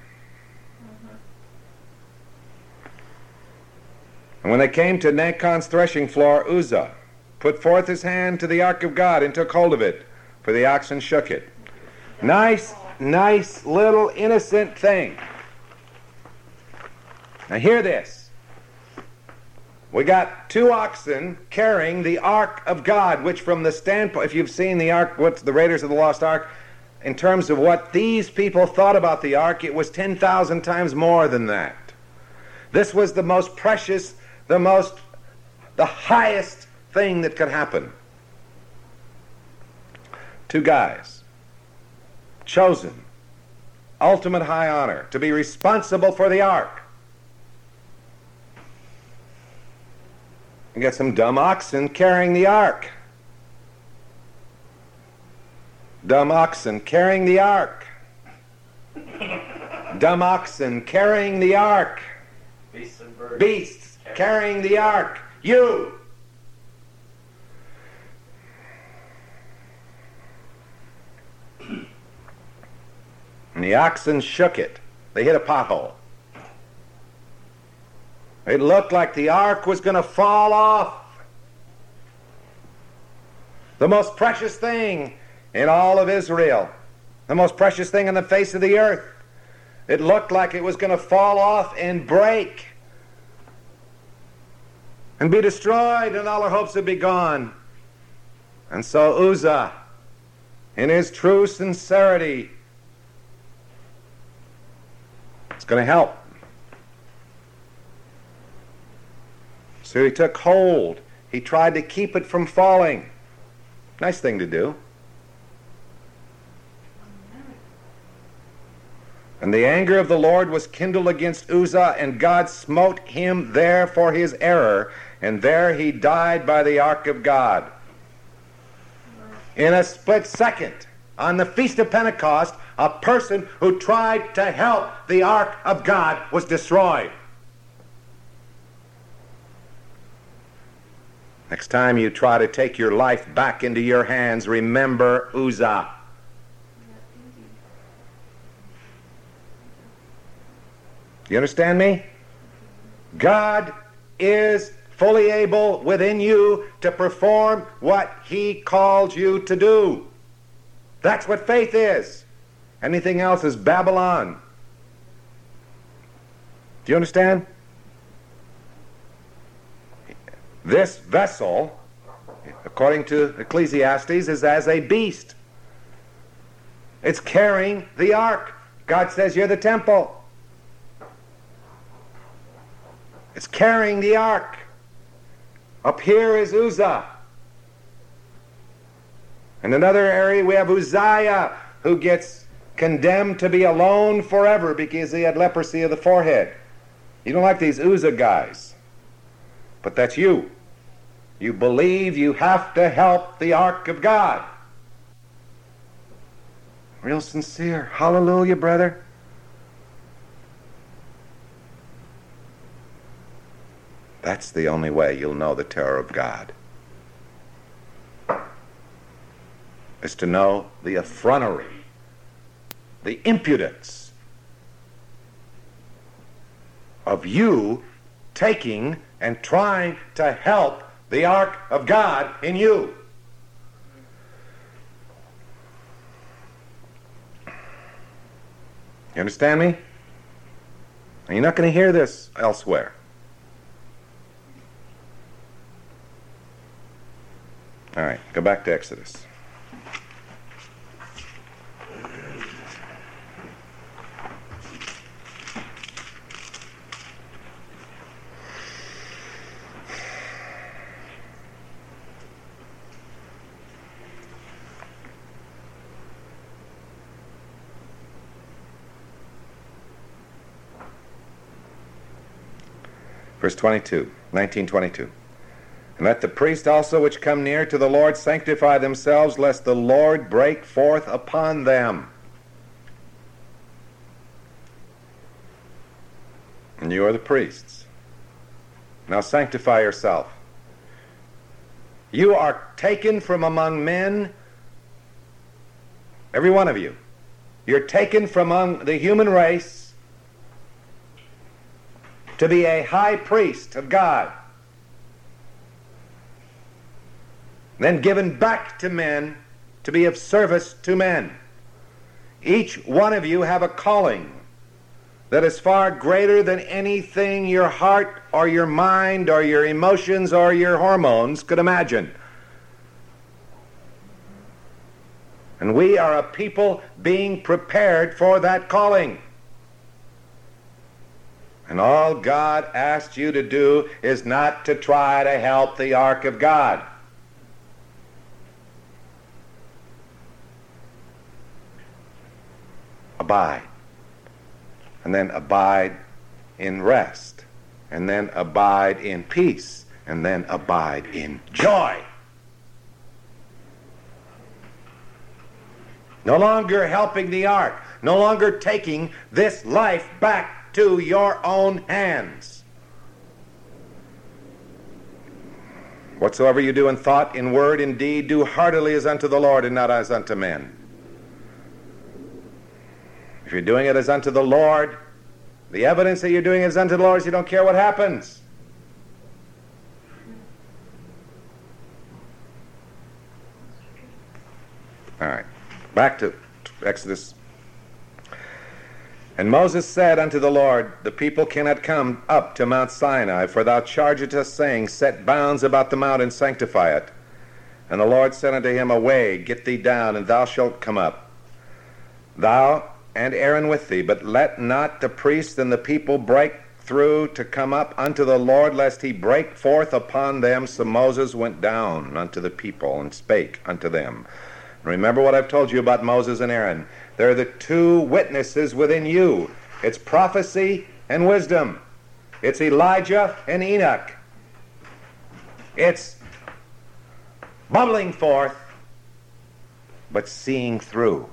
And when they came to Nachon's threshing floor, Uzzah put forth his hand to the ark of God and took hold of it, for the oxen shook it. Nice little innocent thing. Now hear this. We got two oxen carrying the ark of God, which from the standpoint, if you've seen the ark, what's the Raiders of the Lost Ark, in terms of what these people thought about the ark, it was 10,000 times more than that. This was the most precious, the highest thing that could happen. Two guys, chosen, ultimate high honor, to be responsible for the ark. You got some dumb oxen carrying the ark. Dumb oxen carrying the ark. Dumb oxen carrying the ark. Beasts and birds. Beasts carrying the ark. You. And the oxen shook it. They hit a pothole. It looked like the ark was going to fall off. the most precious thing in all of Israel, the most precious thing on the face of the earth. It looked like it was going to fall off and break and be destroyed, and all our hopes would be gone. And so Uzzah, in his true sincerity, is going to help. So he took hold. He tried to keep it from falling. Nice thing to do. And the anger of the Lord was kindled against Uzzah, and God smote him there for his error, and there he died by the ark of God. In a split second, on the Feast of Pentecost, a person who tried to help the ark of God was destroyed. Next time you try to take your life back into your hands, remember Uzzah. You understand me? God is fully able within you to perform what he called you to do. That's what faith is. Anything else is Babylon. Do you understand? This vessel, according to Ecclesiastes, is as a beast. It's carrying the ark. God says you're the temple. It's carrying the ark. Up here is Uzzah. In another area we have Uzziah, who gets condemned to be alone forever because he had leprosy of the forehead. You don't like these Uzzah guys. But that's you. You believe you have to help the ark of God. Real sincere. Hallelujah, brother. That's the only way you'll know the terror of God. Is to know the effrontery, the impudence of you taking and trying to help the ark of God in you. You understand me? And you're not going to hear this elsewhere. All right, go back to Exodus. Verse 19:22. And let the priests also which come near to the Lord sanctify themselves, lest the Lord break forth upon them. And you are the priests. Now sanctify yourself. You are taken from among men, every one of you. You're taken from among the human race to be a high priest of God, then given back to men to be of service to men. Each one of you have a calling that is far greater than anything your heart or your mind or your emotions or your hormones could imagine. And we are a people being prepared for that calling. And all God asked you to do is not to try to help the ark of God. Abide. And then abide in rest. And then abide in peace. And then abide in joy. No longer helping the ark. No longer taking this life back to your own hands. Whatsoever you do in thought, in word, in deed, do heartily as unto the Lord and not as unto men. If you're doing it as unto the Lord, the evidence that you're doing it as unto the Lord is you don't care what happens. Back to Exodus. And Moses said unto the Lord, the people cannot come up to Mount Sinai, for thou chargest us, saying, set bounds about the mount and sanctify it. And the Lord said unto him, away, get thee down, and thou shalt come up, thou and Aaron with thee, but let not the priests and the people break through to come up unto the Lord, lest he break forth upon them. So Moses went down unto the people and spake unto them. Remember what I've told you about Moses and Aaron. They're the two witnesses within you. It's prophecy and wisdom. It's Elijah and Enoch. It's bubbling forth, but seeing through.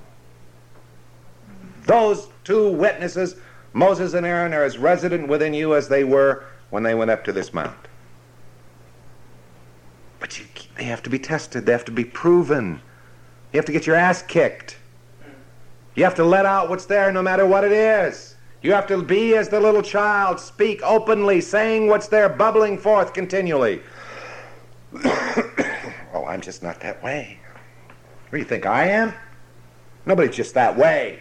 Those two witnesses, Moses and Aaron, are as resident within you as they were when they went up to this mount. But they have to be tested. They have to be proven. You have to get your ass kicked. You have to let out what's there no matter what it is. You have to be as the little child, speak openly, saying what's there, bubbling forth continually. Oh, I'm just not that way. What do you think I am? Nobody's just that way.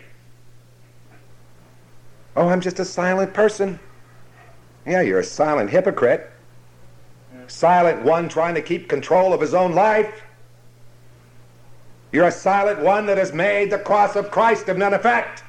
Oh, I'm just a silent person. Yeah, you're a silent hypocrite. Silent one trying to keep control of his own life. You're a silent one that has made the cross of Christ of none effect.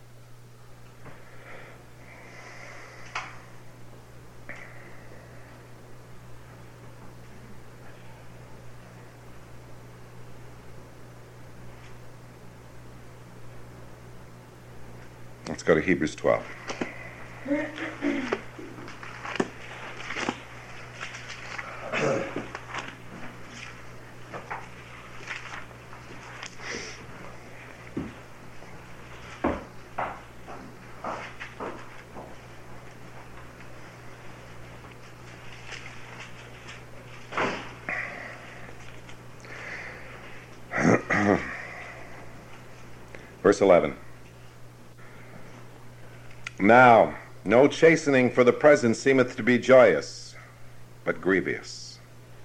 Let's go to Hebrews 12. Verse 11. Now, no chastening for the present seemeth to be joyous, but grievous.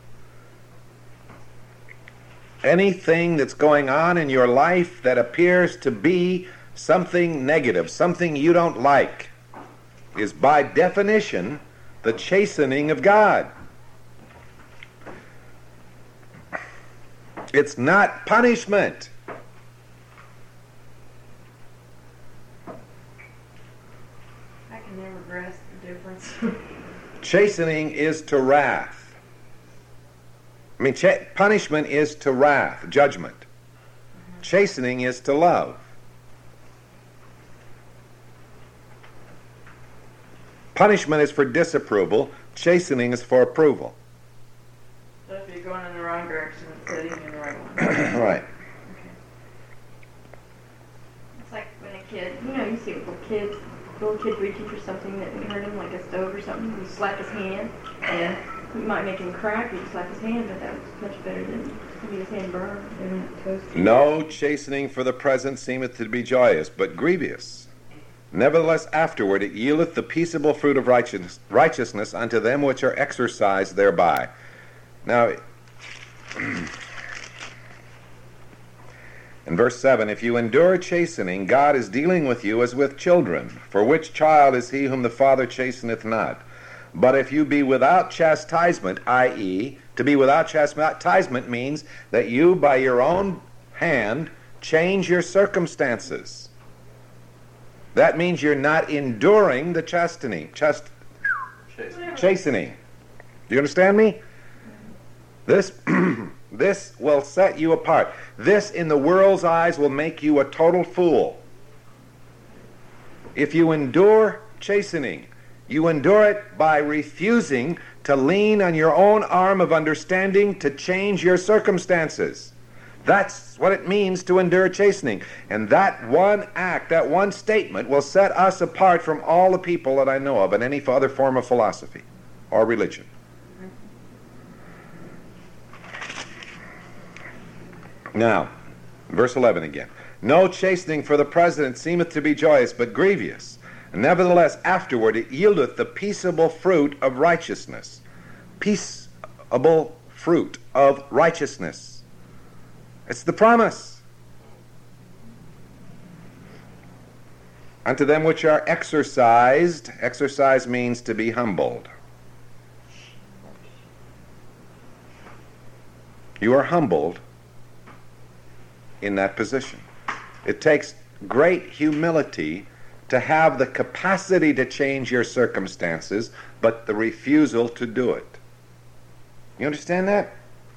Anything that's going on in your life that appears to be something negative, something you don't like, is by definition the chastening of God. It's not punishment. I can never grasp the difference. Chastening is to wrath. I mean, punishment is to wrath, judgment. Chastening is to love. Punishment is for disapproval. Chastening is for approval. So if you're going in the wrong direction, it's setting you in the right one. Right. Okay. It's like when a kid, you see little kid reaching for something that would hurt him, like a stove or something, you slap his hand, and you might make him crack, you slap his hand, but that was much better than having his hand burn. They're not toasted. No chastening for the present seemeth to be joyous, but grievous. Nevertheless afterward it yieldeth the peaceable fruit of righteousness unto them which are exercised thereby. Now, in verse 7, if you endure chastening, God is dealing with you as with children. For which child is he whom the Father chasteneth not? But if you be without chastisement, i.e., to be without chastisement means that you, by your own hand, change your circumstances. That means you're not enduring the chastening. Chastening. Do you understand me? This will set you apart. This, in the world's eyes, will make you a total fool. If you endure chastening, you endure it by refusing to lean on your own arm of understanding to change your circumstances. That's what it means to endure chastening. And that one act, that one statement, will set us apart from all the people that I know of in any other form of philosophy or religion. Now, verse 11 again. No chastening for the present seemeth to be joyous, but grievous. Nevertheless, afterward it yieldeth the peaceable fruit of righteousness. Peaceable fruit of righteousness. It's the promise. Unto them which are exercised, exercise means to be humbled. You are humbled in that position. It takes great humility to have the capacity to change your circumstances, but the refusal to do it. You understand that?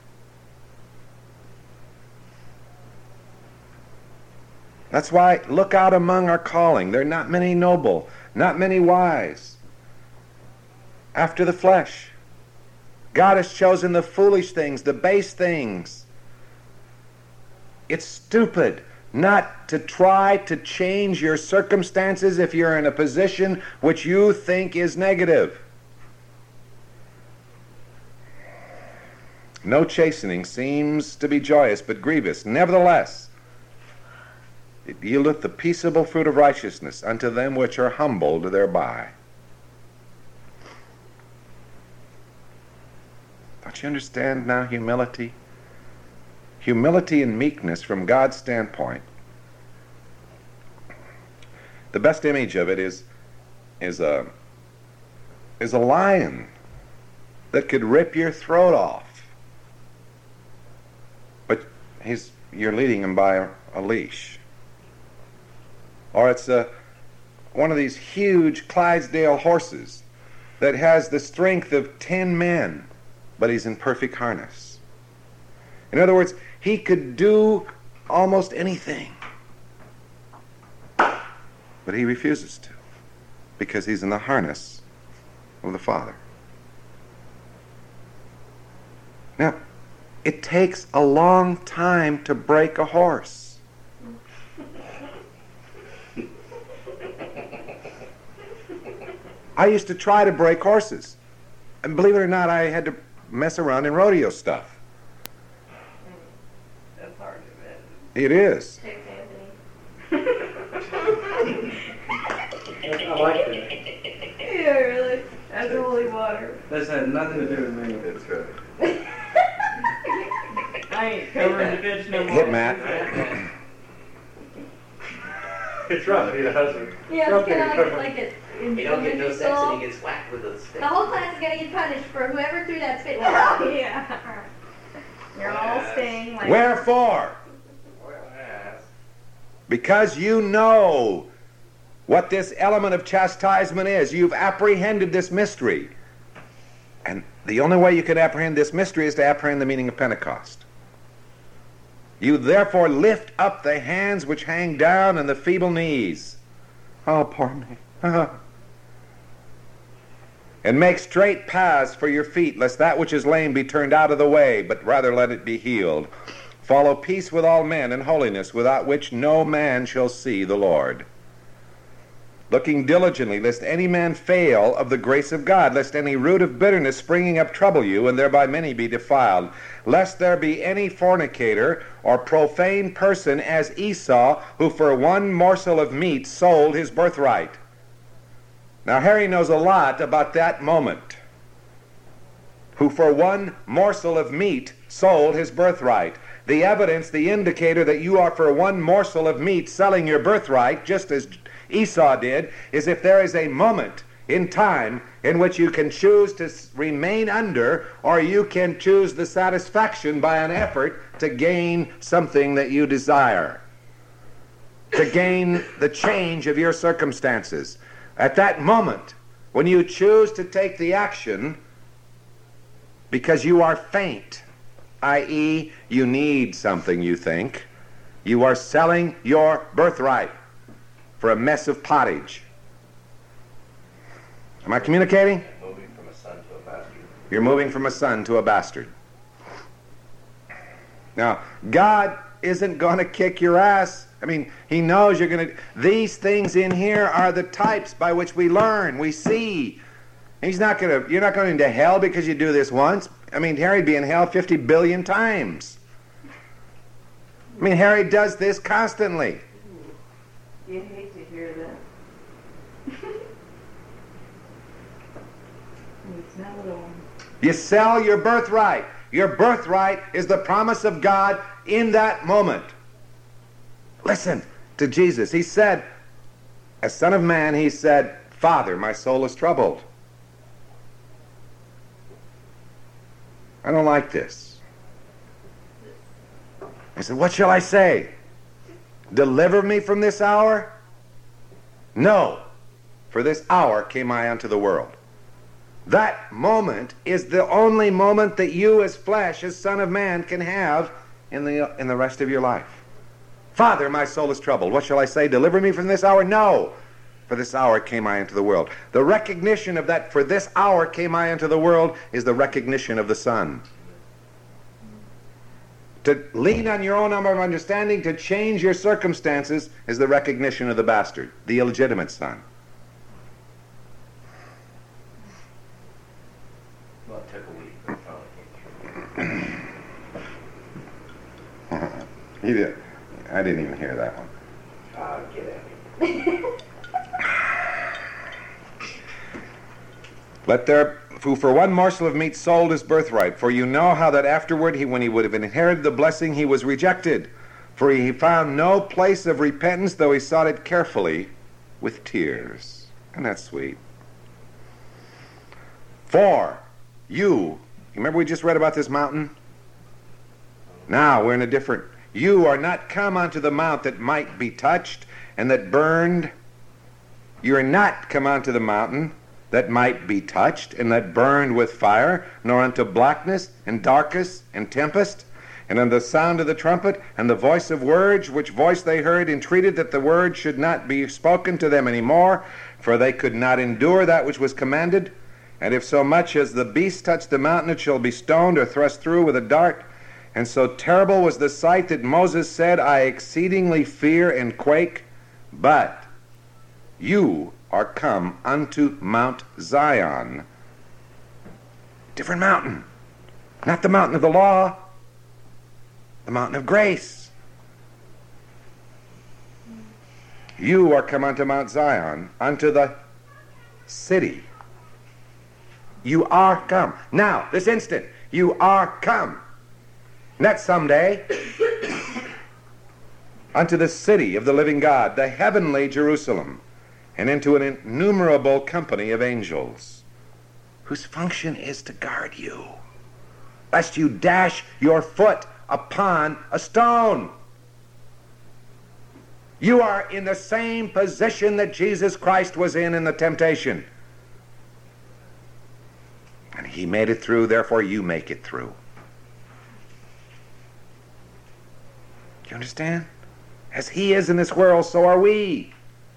That's why look out among our calling. There are not many noble, not many wise, after the flesh. God has chosen the foolish things, the base things. It's stupid not to try to change your circumstances if you're in a position which you think is negative. No chastening seems to be joyous, but grievous. Nevertheless, it yieldeth the peaceable fruit of righteousness unto them which are humbled thereby. Don't you understand now humility? Humility and meekness from God's standpoint. The best image of it is a lion that could rip your throat off. But you're leading him by a leash. Or it's one of these huge Clydesdale horses that has the strength of 10 men, but he's in perfect harness. In other words, he could do almost anything, but he refuses to, because he's in the harness of the Father. Now, it takes a long time to break a horse. I used to try to break horses, and believe it or not, I had to mess around in rodeo stuff. That's hard to imagine. It is. Thanks, Anthony. I like that. Yeah, really. That's holy water. That's had nothing to do with me. That's right. I ain't covering the bitch no more. Hit Matt. It's rough to be the husband. Yeah, Rough it's to be kind the of husband. like it. He don't get no sex and he gets whacked with a stick. The whole class is gonna get punished for whoever threw that spit. Yeah. You're all staying like. Wherefore? Because you know what this element of chastisement is. You've apprehended this mystery. And the only way you can apprehend this mystery is to apprehend the meaning of Pentecost. You therefore lift up the hands which hang down and the feeble knees. Oh, poor me. And make straight paths for your feet, lest that which is lame be turned out of the way, but rather let it be healed. Follow peace with all men and holiness, without which no man shall see the Lord. Looking diligently, lest any man fail of the grace of God, lest any root of bitterness springing up trouble you, and thereby many be defiled. Lest there be any fornicator or profane person as Esau, who for one morsel of meat sold his birthright. Now Harry knows a lot about that moment. Who for one morsel of meat sold his birthright. The evidence, the indicator that you are for one morsel of meat selling your birthright, just as Esau did, is if there is a moment in time in which you can choose to remain under, or you can choose the satisfaction by an effort to gain something that you desire, to gain the change of your circumstances. At that moment, when you choose to take the action because you are faint, i.e., you need something, you think, you are selling your birthright for a mess of pottage. Am I communicating? Moving from a son to a bastard. You're moving from a son to a bastard. Now, God isn't going to kick your ass. I mean, he knows you're going to... These things in here are the types by which we learn, we see. You're not going into hell because you do this once. I mean, Harry'd be in hell 50 billion times. I mean, Harry does this constantly. You hate to hear that. It's not a little one. You sell your birthright. Your birthright is the promise of God in that moment. Listen to Jesus. He said, As Son of Man, he said, Father, my soul is troubled. I don't like this. He said, what shall I say? Deliver me from this hour? No, for this hour came I unto the world. That moment is the only moment that you as flesh, as Son of Man, can have in the rest of your life. Father, my soul is troubled. What shall I say? Deliver me from this hour? No, for this hour came I into the world. The recognition of that for this hour came I into the world is the recognition of the Son. To lean on your own arm of understanding, to change your circumstances, is the recognition of the bastard, the illegitimate son. Well, it took a week, but it finally came through. He did. I didn't even hear that one. Get at me. Let there, who for one morsel of meat sold his birthright, for you know how that afterward, when he would have inherited the blessing, he was rejected. For he found no place of repentance, though he sought it carefully with tears. And that's sweet. For you remember we just read about this mountain? Now we're in a different, you are not come unto the mount that might be touched and that burned. You are not come unto the mountain that might be touched and that burned with fire, nor unto blackness and darkness and tempest, and unto the sound of the trumpet and the voice of words, which voice they heard entreated that the word should not be spoken to them any more, for they could not endure that which was commanded. And if so much as the beast touch the mountain, it shall be stoned or thrust through with a dart. And so terrible was the sight that Moses said, I exceedingly fear and quake. But you are come unto Mount Zion. Different mountain. Not the mountain of the law, the mountain of grace. You are come unto Mount Zion, unto the city. You are come. Now, this instant, you are come. Not someday. Unto the city of the living God, the heavenly Jerusalem, and into an innumerable company of angels, whose function is to guard you, lest you dash your foot upon a stone. You are in the same position that Jesus Christ was in the temptation. And he made it through, therefore you make it through. Do you understand? As he is in this world, so are we.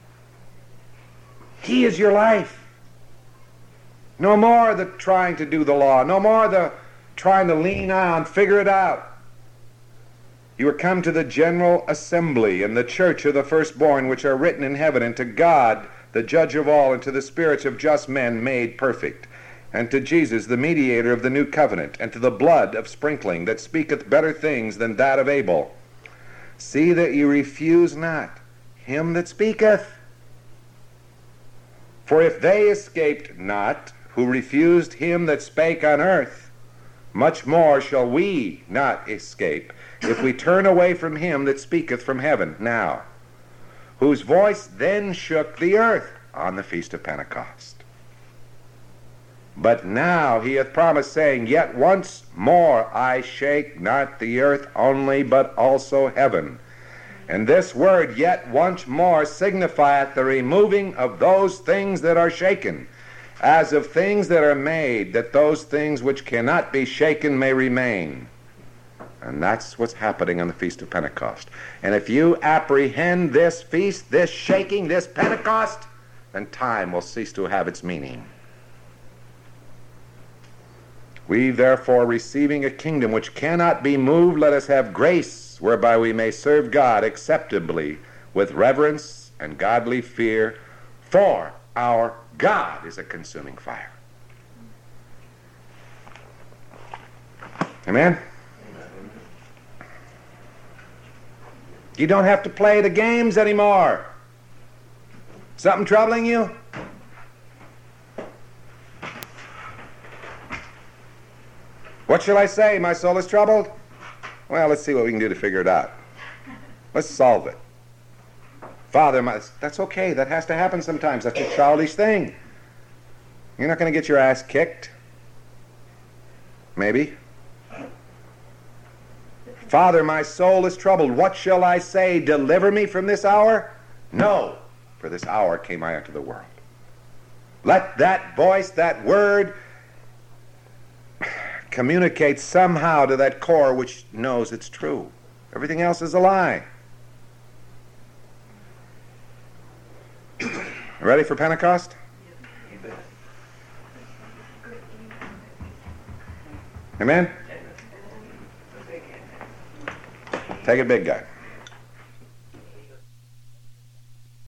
He is your life. No more the trying to do the law. No more the trying to lean on, figure it out. You are come to the general assembly and the church of the firstborn, which are written in heaven, and to God, the judge of all, and to the spirits of just men made perfect, and to Jesus, the mediator of the new covenant, and to the blood of sprinkling that speaketh better things than that of Abel. See that you refuse not him that speaketh. For if they escaped not, who refused him that spake on earth, much more shall we not escape, if we turn away from him that speaketh from heaven now, whose voice then shook the earth on the feast of Pentecost. But now he hath promised, saying, Yet once more I shake not the earth only, but also heaven. And this word, yet once more, signifieth the removing of those things that are shaken, as of things that are made, that those things which cannot be shaken may remain. And that's what's happening on the Feast of Pentecost. And if you apprehend this feast, this shaking, this Pentecost, then time will cease to have its meaning. We, therefore, receiving a kingdom which cannot be moved, let us have grace, whereby we may serve God acceptably with reverence and godly fear, for our God is a consuming fire. Amen? You don't have to play the games anymore. Something troubling you? What shall I say? My soul is troubled? Well, let's see what we can do to figure it out. Let's solve it. Father, that's okay. That has to happen sometimes. That's a childish thing. You're not going to get your ass kicked. Maybe. Father, my soul is troubled. What shall I say? Deliver me from this hour? No, for this hour came I into the world. Let that voice, that word, communicate somehow to that core which knows it's true. Everything else is a lie. Ready for Pentecost? Amen? Take it, big guy.